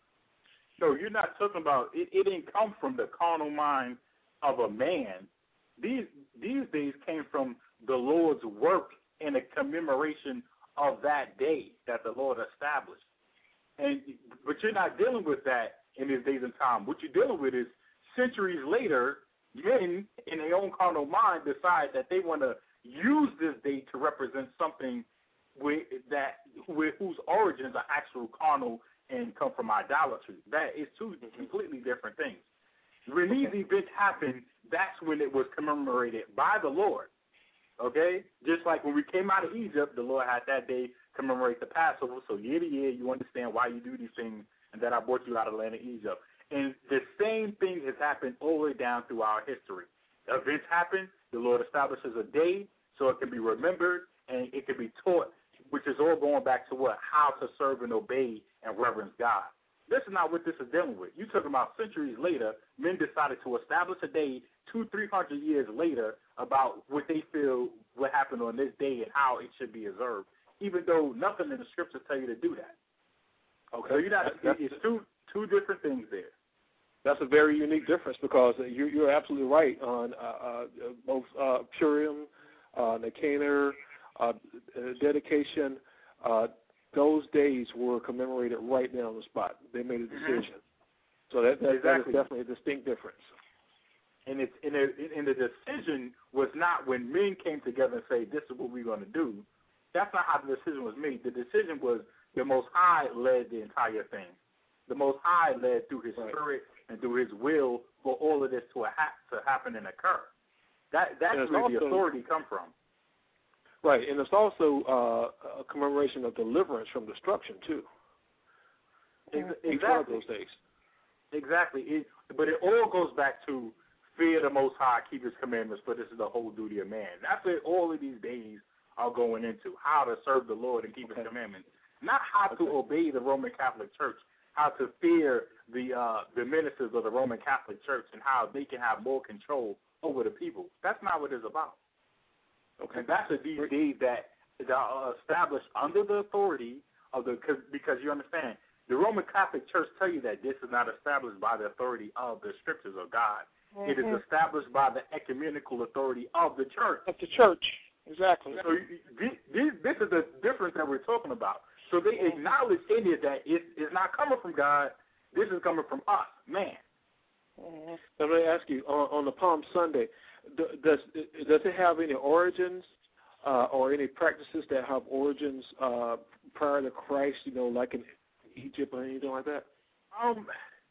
No, you're not talking about it. It didn't come from the carnal mind of a man. These these days came from the Lord's work in a commemoration of that day that the Lord established. And but you're not dealing with that in these days and time. What you're dealing with is centuries later, men in their own carnal mind decide that they want to use this day to represent something with that with whose origins are actual carnal and come from idolatry. That is two completely different things. When these events happen, that's when it was commemorated by the Lord. Okay? Just like when we came out of Egypt, the Lord had that day commemorate the Passover. So year to year, you understand why you do these things and that I brought you out of the land of Egypt. And the same thing has happened all the way down through our history. Events happen, the Lord establishes a day so it can be remembered and it can be taught, which is all going back to what? How to serve and obey and reverence God. This is not what this is dealing with. You're talking about centuries later, men decided to establish a day two, three hundred years later about what they feel what happened on this day and how it should be observed, even though nothing in the scriptures tell you to do that. Okay, so you're not. That's, it's two two different things there. That's a very unique difference because you're, you're absolutely right on uh, uh, both uh, Purim, uh, Nicanor, uh, dedication. Uh, those days were commemorated right there on the spot. They made a decision. Mm-hmm. So that, that, exactly. that is definitely a distinct difference. And it's and, it, and the decision was not when men came together and say, this is what we're going to do. That's not how the decision was made. The decision was the Most High led the entire thing. The Most High led through his right. spirit and through his will for all of this to, ha- to happen and occur. That That's where also, the authority come from. Right, and it's also uh, a commemoration of deliverance from destruction, too. Exactly. Each one of those days. Exactly. It, but it all goes back to fear the Most High, keep his commandments, for this is the whole duty of man. That's what all of these days are going into, how to serve the Lord and keep okay. his commandments. Not how okay. to obey the Roman Catholic Church, how to fear the uh, the ministers of the Roman Catholic Church and how they can have more control over the people. That's not what it's about. Okay. And that's a these days that are established under the authority of the, cause, because you understand, the Roman Catholic Church tell you that this is not established by the authority of the scriptures of God. Mm-hmm. It is established by the ecumenical authority of the church. Of the church, exactly. So this, this is the difference that we're talking about. So they acknowledge in it that it is not coming from God. This is coming from us, man. Mm-hmm. Let me ask you, on, on the Palm Sunday, does does it have any origins uh, or any practices that have origins uh, prior to Christ, you know, like in Egypt or anything like that? Um.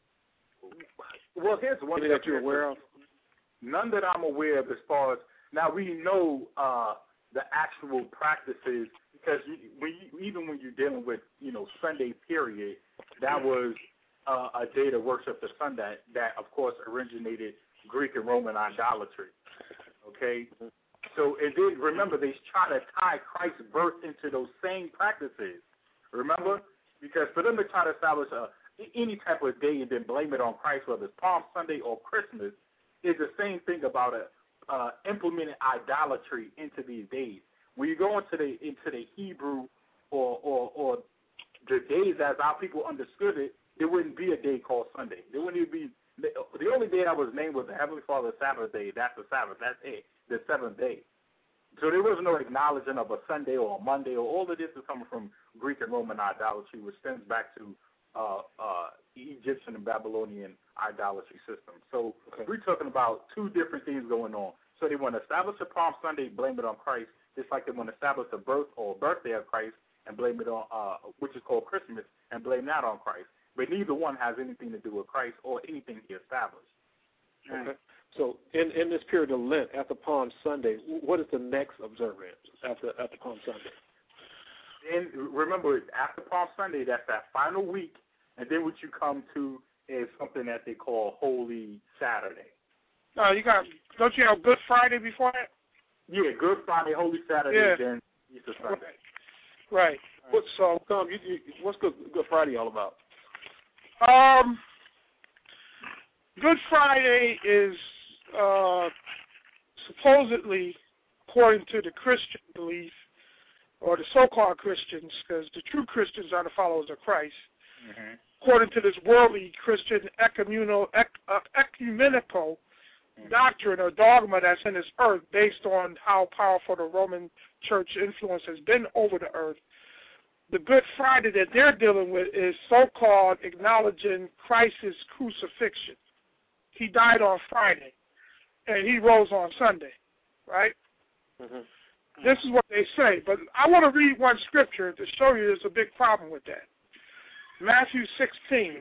Well, here's one thing that you're aware of. None that I'm aware of as far as, now we know uh, the actual practices, because you, when you, even when you're dealing with, you know, Sunday period, that was uh, a day to worship the sun that, that, of course, originated Greek and Roman idolatry, okay? So, and then, remember, they try to tie Christ's birth into those same practices, remember? Because for them to try to establish a, any type of day and then blame it on Christ, whether it's Palm Sunday or Christmas, is the same thing about a, uh, implementing idolatry into these days. When you go into the into the Hebrew or, or, or the days as our people understood it, there wouldn't be a day called Sunday. There wouldn't even be the, the only day that was named was the Heavenly Father's Sabbath day. That's the Sabbath. That's it, the seventh day. So there was no acknowledging of a Sunday or a Monday, or all of this is coming from Greek and Roman idolatry, which stems back to uh, uh, Egyptian and Babylonian idolatry systems. So okay. we're talking about two different things going on. So they want to establish a Palm Sunday, blame it on Christ, just like they want to establish a birth or a birthday of Christ and blame it on, uh, which is called Christmas, and blame that on Christ. But neither one has anything to do with Christ or anything he established. Okay. So in, in this period of Lent, after Palm Sunday, what is the next observance after after Palm Sunday? And remember, after Palm Sunday, that's that final week, and then what you come to is something that they call Holy Saturday. No, you got, don't you have Good Friday before that? Yeah, Good Friday, Holy Saturday, Yeah. then Easter Sunday. Right. right. What, so, Tom, you, you, what's Good, Good Friday all about? Um, Good Friday is uh, supposedly, according to the Christian belief, or the so-called Christians, because the true Christians are the followers of Christ, mm-hmm. according to this worldly Christian ecumenical, ec, uh, ecumenical mm-hmm. doctrine or dogma that's in this earth based on how powerful the Roman Church influence has been over the earth, the Good Friday that they're dealing with is so-called acknowledging Christ's crucifixion. He died on Friday, and he rose on Sunday, right? Mm-hmm. This is what they say, but I want to read one scripture to show you there's a big problem with that. Matthew sixteen.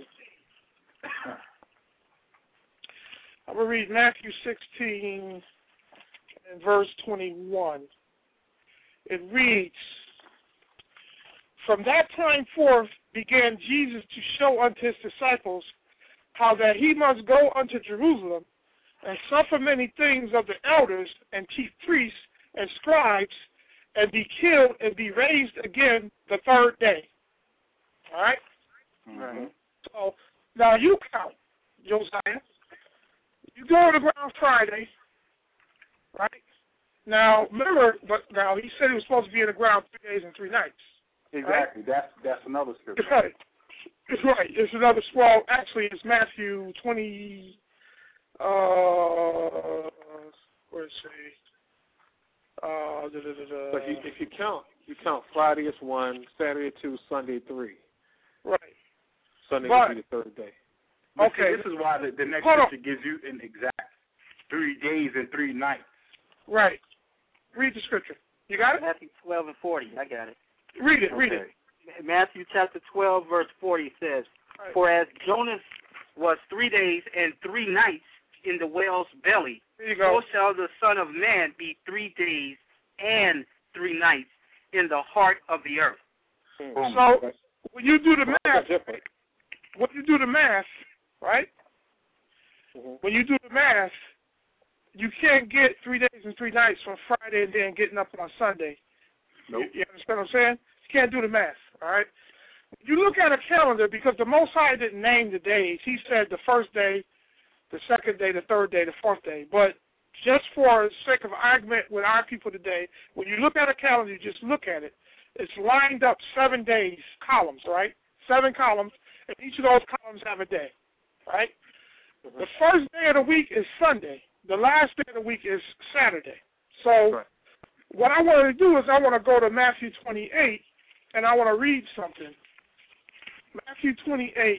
I'm going to read Matthew sixteen and verse twenty-one. It reads, "From that time forth began Jesus to show unto his disciples how that he must go unto Jerusalem and suffer many things of the elders and chief priests and scribes, and be killed and be raised again the third day." All right? Mm-hmm. So now you count, Josiah. You go on the ground Friday, right? Now remember, but now he said he was supposed to be in the ground three days and three nights. Exactly. Right? That's that's another scripture. It's right. It's right. It's another. Well, actually, it's Matthew twenty. Uh, where's it? Uh, da, da, da, da. So if you, if you count, you count Friday is one, Saturday two, Sunday three. Right. Sunday but, will be the third day. But okay. See, this is why the, the next Hold scripture on. gives you an exact three days and three nights. Right. Read the scripture. You got it? Matthew twelve and forty. I got it. Read it. Okay. Read it. Matthew chapter twelve, verse forty says, right. "For as Jonas was three days and three nights in the whale's belly, so shall the Son of Man be three days and three nights in the heart of the earth." So when you do the math, when you do the math, right? Mm-hmm. When you do the math, you can't get three days and three nights from Friday and then getting up on Sunday. Nope. You, you understand what I'm saying? You can't do the math, all right? You look at a calendar, because the Most High didn't name the days. He said the first day, the second day, the third day, the fourth day. But just for the sake of argument with our people today, when you look at a calendar, you just look at it. It's lined up seven days, columns, right? Seven columns, and each of those columns have a day, right? Mm-hmm. The first day of the week is Sunday. The last day of the week is Saturday. So right. What I want to do is I want to go to Matthew twenty-eight, and I want to read something. Matthew twenty-eight.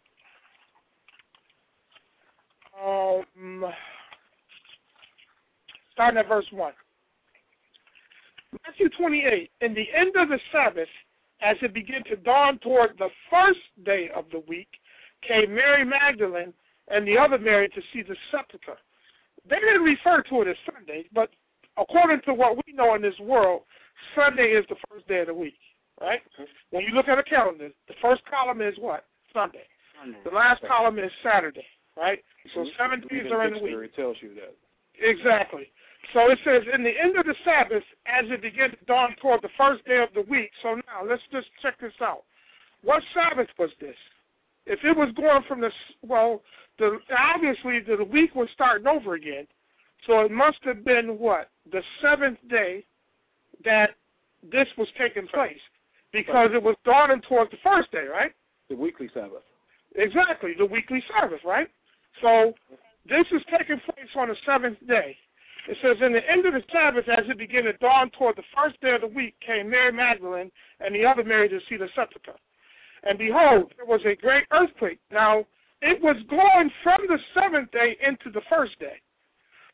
Um, starting at verse one. Matthew twenty-eight, "In the end of the Sabbath, as it began to dawn toward the first day of the week, came Mary Magdalene and the other Mary to see the sepulchre." They didn't refer to it as Sunday, but according to what we know in this world, Sunday is the first day of the week, right? When you look at a calendar, the first column is what? Sunday. Sunday. The last column is Saturday, right? So mm-hmm. seven days are in the week. It tells you that. Exactly. So it says, "In the end of the Sabbath, as it began to dawn toward the first day of the week." So now, let's just check this out. What Sabbath was this? If it was going from the, well, the, obviously the week was starting over again. So it must have been what? The seventh day that this was taking place. Because it was dawning towards the first day, right? The weekly Sabbath. Exactly, the weekly Sabbath, right? So this is taking place on the seventh day. It says, "In the end of the Sabbath, as it began to dawn toward the first day of the week, came Mary Magdalene and the other Mary to see the sepulchre. And behold, there was a great earthquake." Now, it was going from the seventh day into the first day.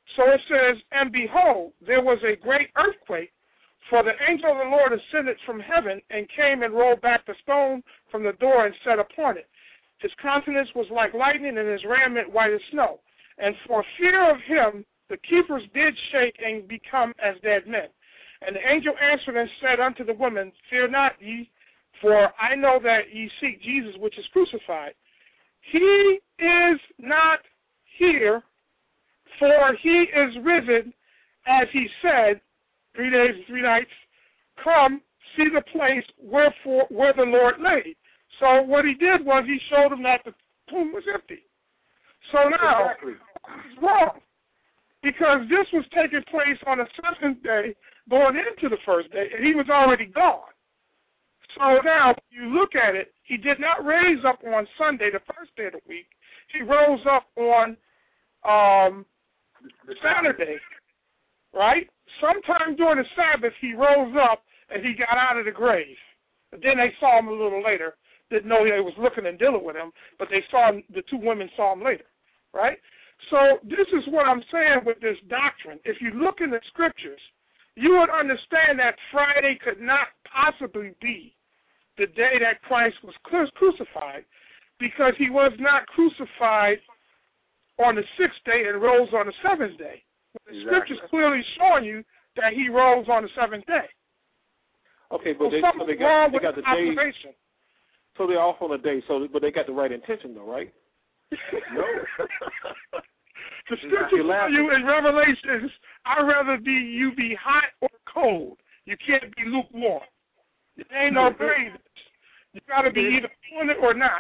So it says, and behold, there was a great earthquake, for the angel of the Lord ascended from heaven and came and rolled back the stone from the door and sat upon it. His countenance was like lightning, and his raiment white as snow. And for fear of him, the keepers did shake and become as dead men. And the angel answered and said unto the women, Fear not ye, for I know that ye seek Jesus, which is crucified. He is not here, for he is risen, as he said, three days and three nights. Come, see the place wherefore where the Lord lay. So what he did was he showed them that the tomb was empty. So now, exactly. It's wrong, because this was taking place on the seventh day, going into the first day, and he was already gone. So now, if you look at it, he did not raise up on Sunday, the first day of the week. He rose up on um, Saturday, right? Sometime during the Sabbath, he rose up and he got out of the grave. And then they saw him a little later. Didn't know they was looking and dealing with him, but they saw him, the two women saw him later, right? So this is what I'm saying with this doctrine. If you look in the scriptures, you would understand that Friday could not possibly be the day that Christ was crucified, because he was not crucified on the sixth day and rose on the seventh day. The Exactly. scriptures clearly showing you that he rose on the seventh day. Okay, but So they, something's so they wrong got, they with got the the day. observation. So they're off on a day. So, but they got the right intention, though, right? No. The scriptures tell you in Revelations, I'd rather be you be hot or cold. You can't be lukewarm. There ain't no gray. You got to be either doing it or not.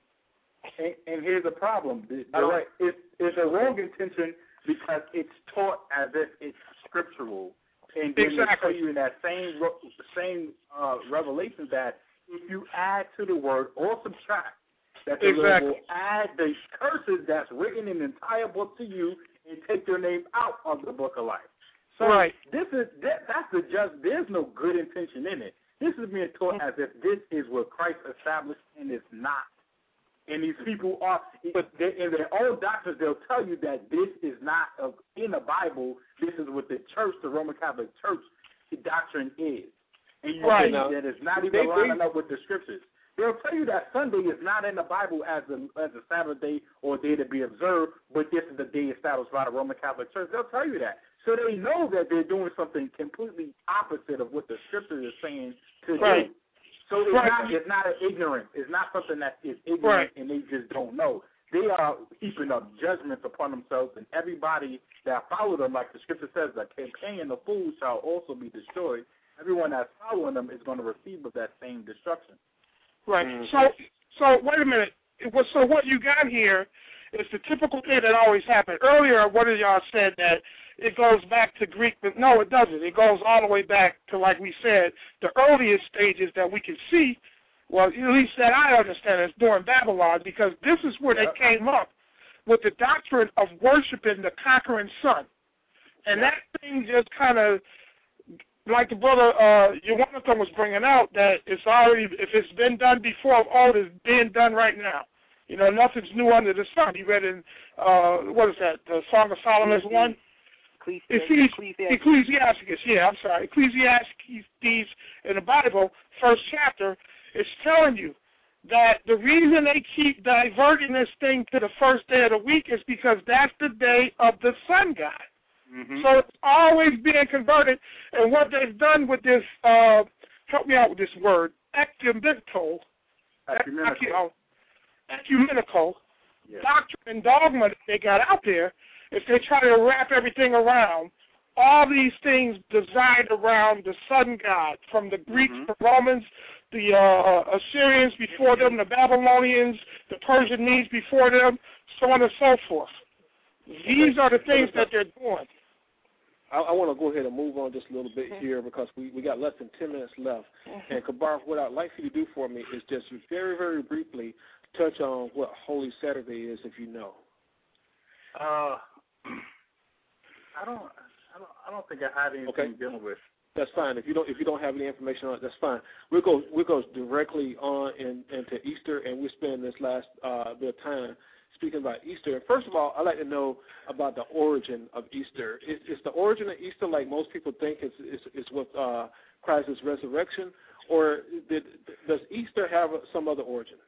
And, and here's the problem. All right. It's, it's a wrong intention because it's taught as if it's scriptural. And then Exactly. they tell you in that same same uh, revelation that if you add to the word or subtract, that the Lord Exactly. will add the curses that's written in the entire book to you and take your name out of the book of life. So Right. this is that, that's the just. There's no good intention in it. This is being taught as if this is what Christ established, and it's not. And these people are, but they, in their own doctrines, they'll tell you that this is not a, in the Bible. This is what the church, the Roman Catholic Church, the doctrine is. And you Right. see that it's not even They- lining they- up with the scriptures. They'll tell you that Sunday is not in the Bible as a as a Sabbath day or a day to be observed, but this is the day established by the Roman Catholic Church. They'll tell you that. So they know that they're doing something completely opposite of what the scripture is saying to Right. do. So it's Right. not it's not an ignorance. It's not something that is ignorant Right. and they just don't know. They are heaping up judgments upon themselves, and everybody that follow them, like the scripture says, the companion of fools shall also be destroyed. Everyone that's following them is going to receive of that same destruction. Right. Mm-hmm. So, so wait a minute. It was, so what you got here is the typical thing that always happened. Earlier, one of y'all said that it goes back to Greek, but no, it doesn't. It goes all the way back to, like we said, the earliest stages that we can see, well, at least that I understand, is during Babylon, because this is where Yep. they came up with the doctrine of worshiping the conquering sun. And that thing just kind of, like the brother uh, Jonathan was bringing out, that it's already, if it's been done before, all is being done right now. You know, nothing's new under the sun. You read in, uh, what is that, the Song of Solomon's one? Ecclesiastes. Ecclesiastes, yeah, I'm sorry. Ecclesiastes in the Bible, first chapter, it's telling you that the reason they keep diverting this thing to the first day of the week is because that's the day of the sun god. Mm-hmm. So it's always being converted, and what they've done with this, uh, help me out with this word, ecumenical, Ecumenical. ecumenical Yeah. doctrine and dogma that they got out there, is they try to wrap everything around all these things designed around the sun god, from the Greeks, Mhm. the Romans, the uh, Assyrians before them, the Babylonians, the Persian Medes before them, so on and so forth. These are the things that they're doing. I, I want to go ahead and move on just a little bit here because we, we got less than ten minutes left. And Kabar, what I'd like for you to do for me is just very, very briefly touch on what Holy Saturday is, if you know. Uh, I don't, I don't, I don't think I had anything Okay. dealing with. That's fine. If you don't, if you don't have any information on it, that's fine. We'll go, we'll go directly on in, into Easter, and we spend this last uh, bit of time speaking about Easter. First of all, I'd like to know about the origin of Easter. Is, is the origin of Easter like most people think is is, is with uh, Christ's resurrection, or did, does Easter have some other origin?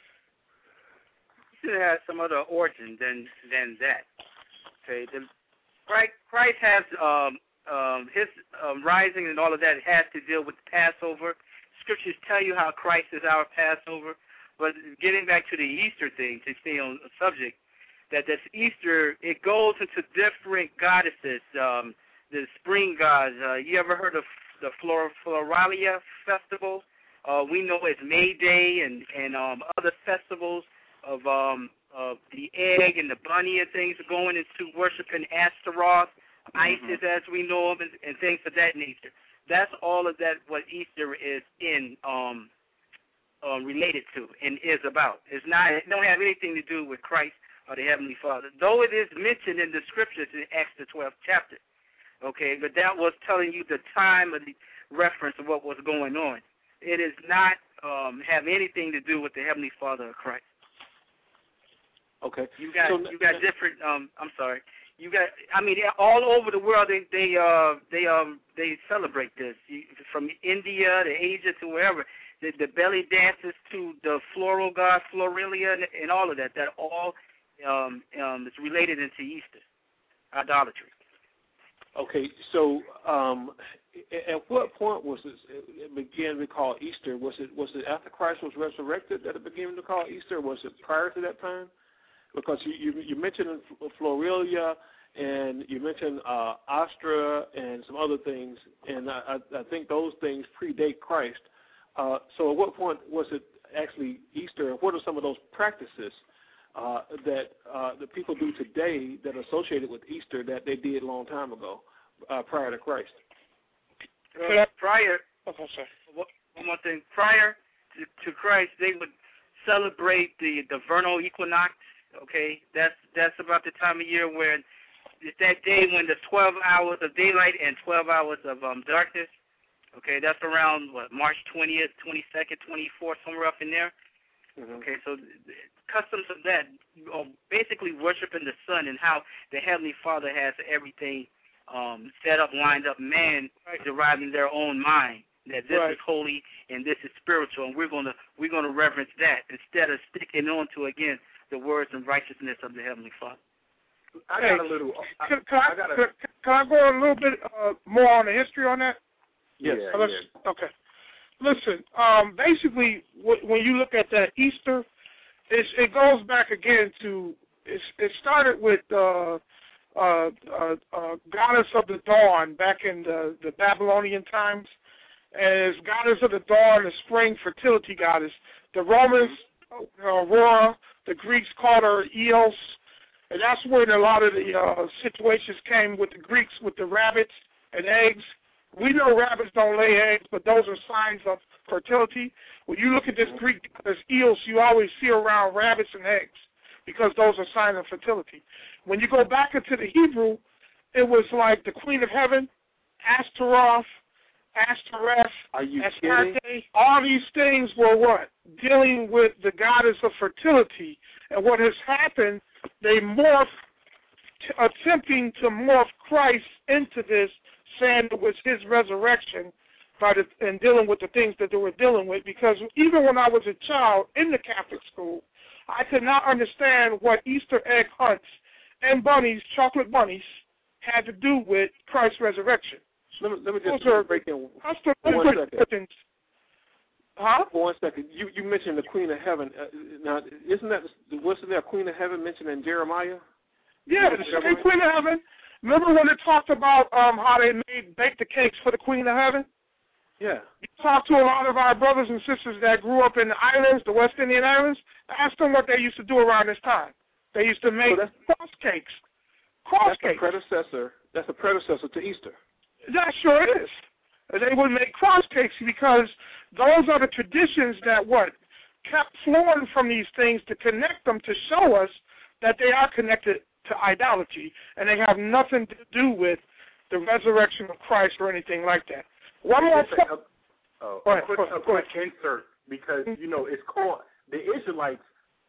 Easter has some other origin than than that. Okay, the, Christ, Christ has um, um, his um, rising and all of that has to deal with the Passover. Scriptures tell you how Christ is our Passover. But getting back to the Easter thing, to stay on the subject, that this Easter, it goes into different goddesses, um, the spring gods. Uh, you ever heard of the Flor- Floralia festival? Uh, we know it's May Day and, and um, other festivals of um, of the egg and the bunny and things going into worshiping Astaroth, mm-hmm. Isis as we know them, and, and things of that nature. That's all of that what Easter is in um Uh, related to and is about. It's not. It don't have anything to do with Christ or the Heavenly Father, though it is mentioned in the Scriptures in Acts the twelfth chapter. Okay, but that was telling you the time of the reference of what was going on. It is not um, have anything to do with the Heavenly Father or Christ. Okay, you got so, you got different. Um, I'm sorry. You got. I mean, all over the world they they uh they um they celebrate this. You, from India to Asia to wherever. The, the belly dances to the floral god, Floralia, and, and all of that. That all um, um, is related into Easter, idolatry. Okay, so um, at what point was it, it began to be called Easter? Was it was it after Christ was resurrected that it began to be called Easter? Or was it prior to that time? Because you you, you mentioned Floralia and you mentioned uh, Astra and some other things, and I, I think those things predate Christ. Uh, so at what point was it actually Easter, and what are some of those practices uh, that uh, the people do today that are associated with Easter that they did a long time ago, uh, prior to Christ? Uh, prior, okay, sorry. One more thing. Prior to, to Christ, they would celebrate the, the vernal equinox, okay? That's that's about the time of year where it's that day when the twelve hours of daylight and twelve hours of um, darkness. Okay, that's around, what, March twentieth, twenty-second, twenty-fourth, somewhere up in there. Mm-hmm. Okay, so customs of that, uh, basically worshiping the sun and how the Heavenly Father has everything um, set up, lined up, man right. deriving their own mind, that this right. is holy and this is spiritual, and we're going to we're gonna reverence that instead of sticking on to, again, the words and righteousness of the Heavenly Father. I got a little... I, can, can, I, I got a, can, can I go a little bit uh, more on the history on that? Yes. Yeah, yeah. Okay. Listen, um, basically, w- when you look at that Easter, it's, it goes back again to, it's, it started with uh, uh, uh, uh, goddess of the dawn back in the, the Babylonian times. And it's goddess of the dawn, the spring fertility goddess. The Romans, uh, Aurora, the Greeks called her Eos. And that's when a lot of the uh, situations came with the Greeks with the rabbits and eggs. We know rabbits don't lay eggs, but those are signs of fertility. When you look at this Greek goddess Eos, you always see around rabbits and eggs because those are signs of fertility. When you go back into the Hebrew, it was like the Queen of Heaven, Ashtaroth, Ashtoreth, Astarte. All these things were what? Dealing with the goddess of fertility. And what has happened, they morphed, t- attempting to morph Christ into this, saying it was his resurrection by the, and dealing with the things that they were dealing with. Because even when I was a child in the Catholic school, I could not understand what Easter egg hunts and bunnies, chocolate bunnies, had to do with Christ's resurrection. Let me, let me just are, break in for one second. Huh? For one second. You you mentioned the Queen of Heaven. Uh, now, isn't that wasn't there a Queen of Heaven mentioned in Jeremiah? Yeah, the same Queen of Heaven. Remember when they talked about um, how they made bake the cakes for the Queen of Heaven? Yeah. You talk to a lot of our brothers and sisters that grew up in the islands, the West Indian islands. Ask them what they used to do around this time. They used to make so cross cakes. Cross that's cakes. A predecessor. That's a predecessor to Easter. That sure is. They would make cross cakes because those are the traditions that what kept flowing from these things to connect them to show us that they are connected to idolatry and they have nothing to do with the resurrection of Christ or anything like that. One more point. Oh, go ahead, a quick, go ahead, a quick insert because you know it's called the Israelites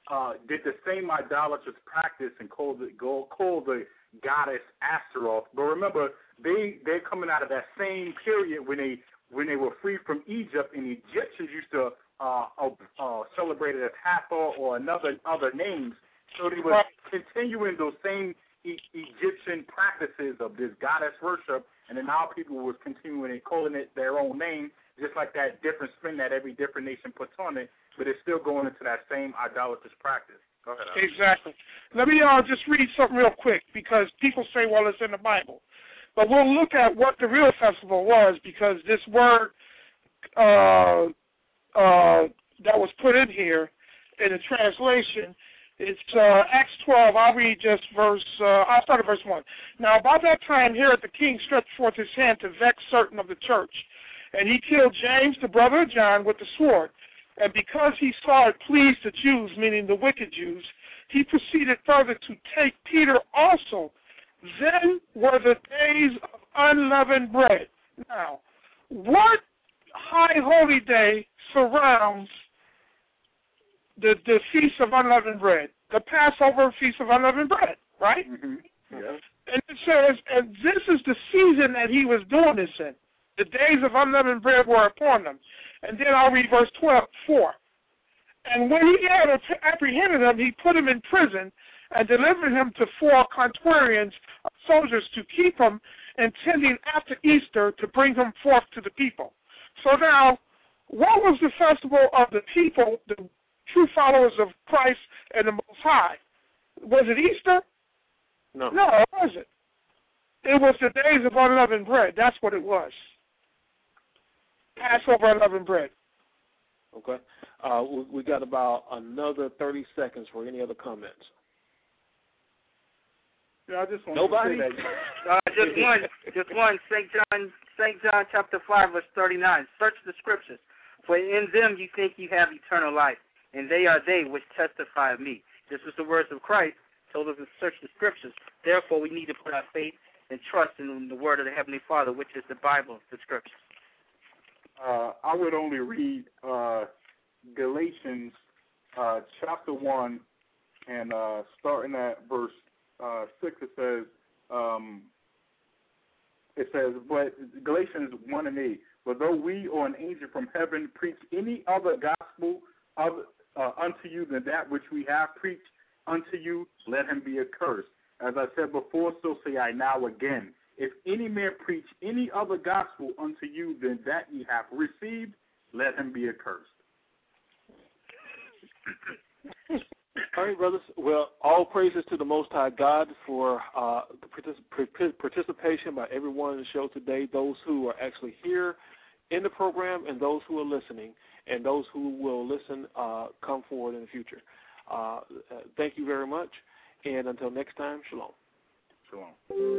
uh, did the same idolatrous practice and called the, called the goddess Astaroth. But remember, they, they're coming out of that same period when they when they were free from Egypt, and the Egyptians used to uh, uh, celebrate it as Hathor or another other names. So they were continuing those same e- Egyptian practices of this goddess worship, and then now people was continuing and calling it their own name, just like that different spin that every different nation puts on it, but it's still going into that same idolatrous practice. Go ahead, Alex. Exactly. Let me uh, just read something real quick, because people say, well, it's in the Bible. But we'll look at what the real festival was, because this word uh, uh, that was put in here in the translation, it's uh, Acts twelve. I'll read just verse, uh, I'll start at verse one. Now, about that time, Herod the king stretched forth his hand to vex certain of the church, and he killed James, the brother of John, with the sword. And because he saw it pleased the Jews, meaning the wicked Jews, he proceeded further to take Peter also. Then were the days of unleavened bread. Now, what high holy day surrounds the, the Feast of Unleavened Bread? The Passover Feast of Unleavened Bread, right? Mm-hmm. Yeah. And it says, and this is the season that he was doing this in. The days of unleavened bread were upon them. And then I'll read verse twelve, four. And when he had apprehended him, he put him in prison and delivered him to four contrarians, soldiers, to keep him, intending after Easter to bring him forth to the people. So now, what was the festival of the people, the true followers of Christ and the Most High? Was it Easter? No. No, it wasn't. It was the days of unleavened bread. That's what it was. Passover unleavened bread. Okay. Uh, we, we got about another thirty seconds for any other comments. Yeah, I just want Nobody? to say that. Uh, just one, just one. Saint John, Saint John, chapter five, verse thirty-nine. Search the scriptures, for in them you think you have eternal life, and they are they which testify of me. This is the words of Christ. Told us to search the scriptures. Therefore, we need to put our faith and trust in the word of the Heavenly Father, which is the Bible, the scriptures. Uh, I would only read uh, Galatians uh, chapter one, and uh, starting at verse uh, six, it says, um, it says, but Galatians one and eight. But though we or an angel from heaven preach any other gospel of, uh, unto you than that which we have preached unto you, let him be accursed. As I said before, so say I now again. If any man preach any other gospel unto you than that ye have received, let him be accursed. All right, brothers. Well, all praises to the Most High God for uh, the particip- participation by everyone in the show today, those who are actually here in the program and those who are listening, and those who will listen uh, come forward in the future. Uh, thank you very much, and until next time, shalom. Shalom.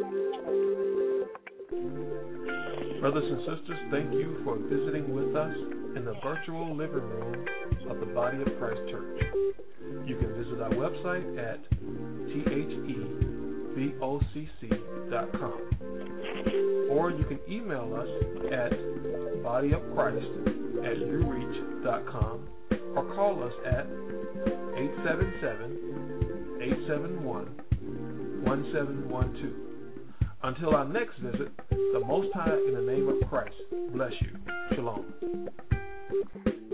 Brothers and sisters, thank you for visiting with us in the virtual living room of the Body of Christ Church. You can visit our website at T H E V O C C dot com, or you can email us at bodyofchrist at u reach dot com, or call us at eight seven seven, eight seven one, one seven one two. Until our next visit, the Most High in the name of Christ bless you. Shalom.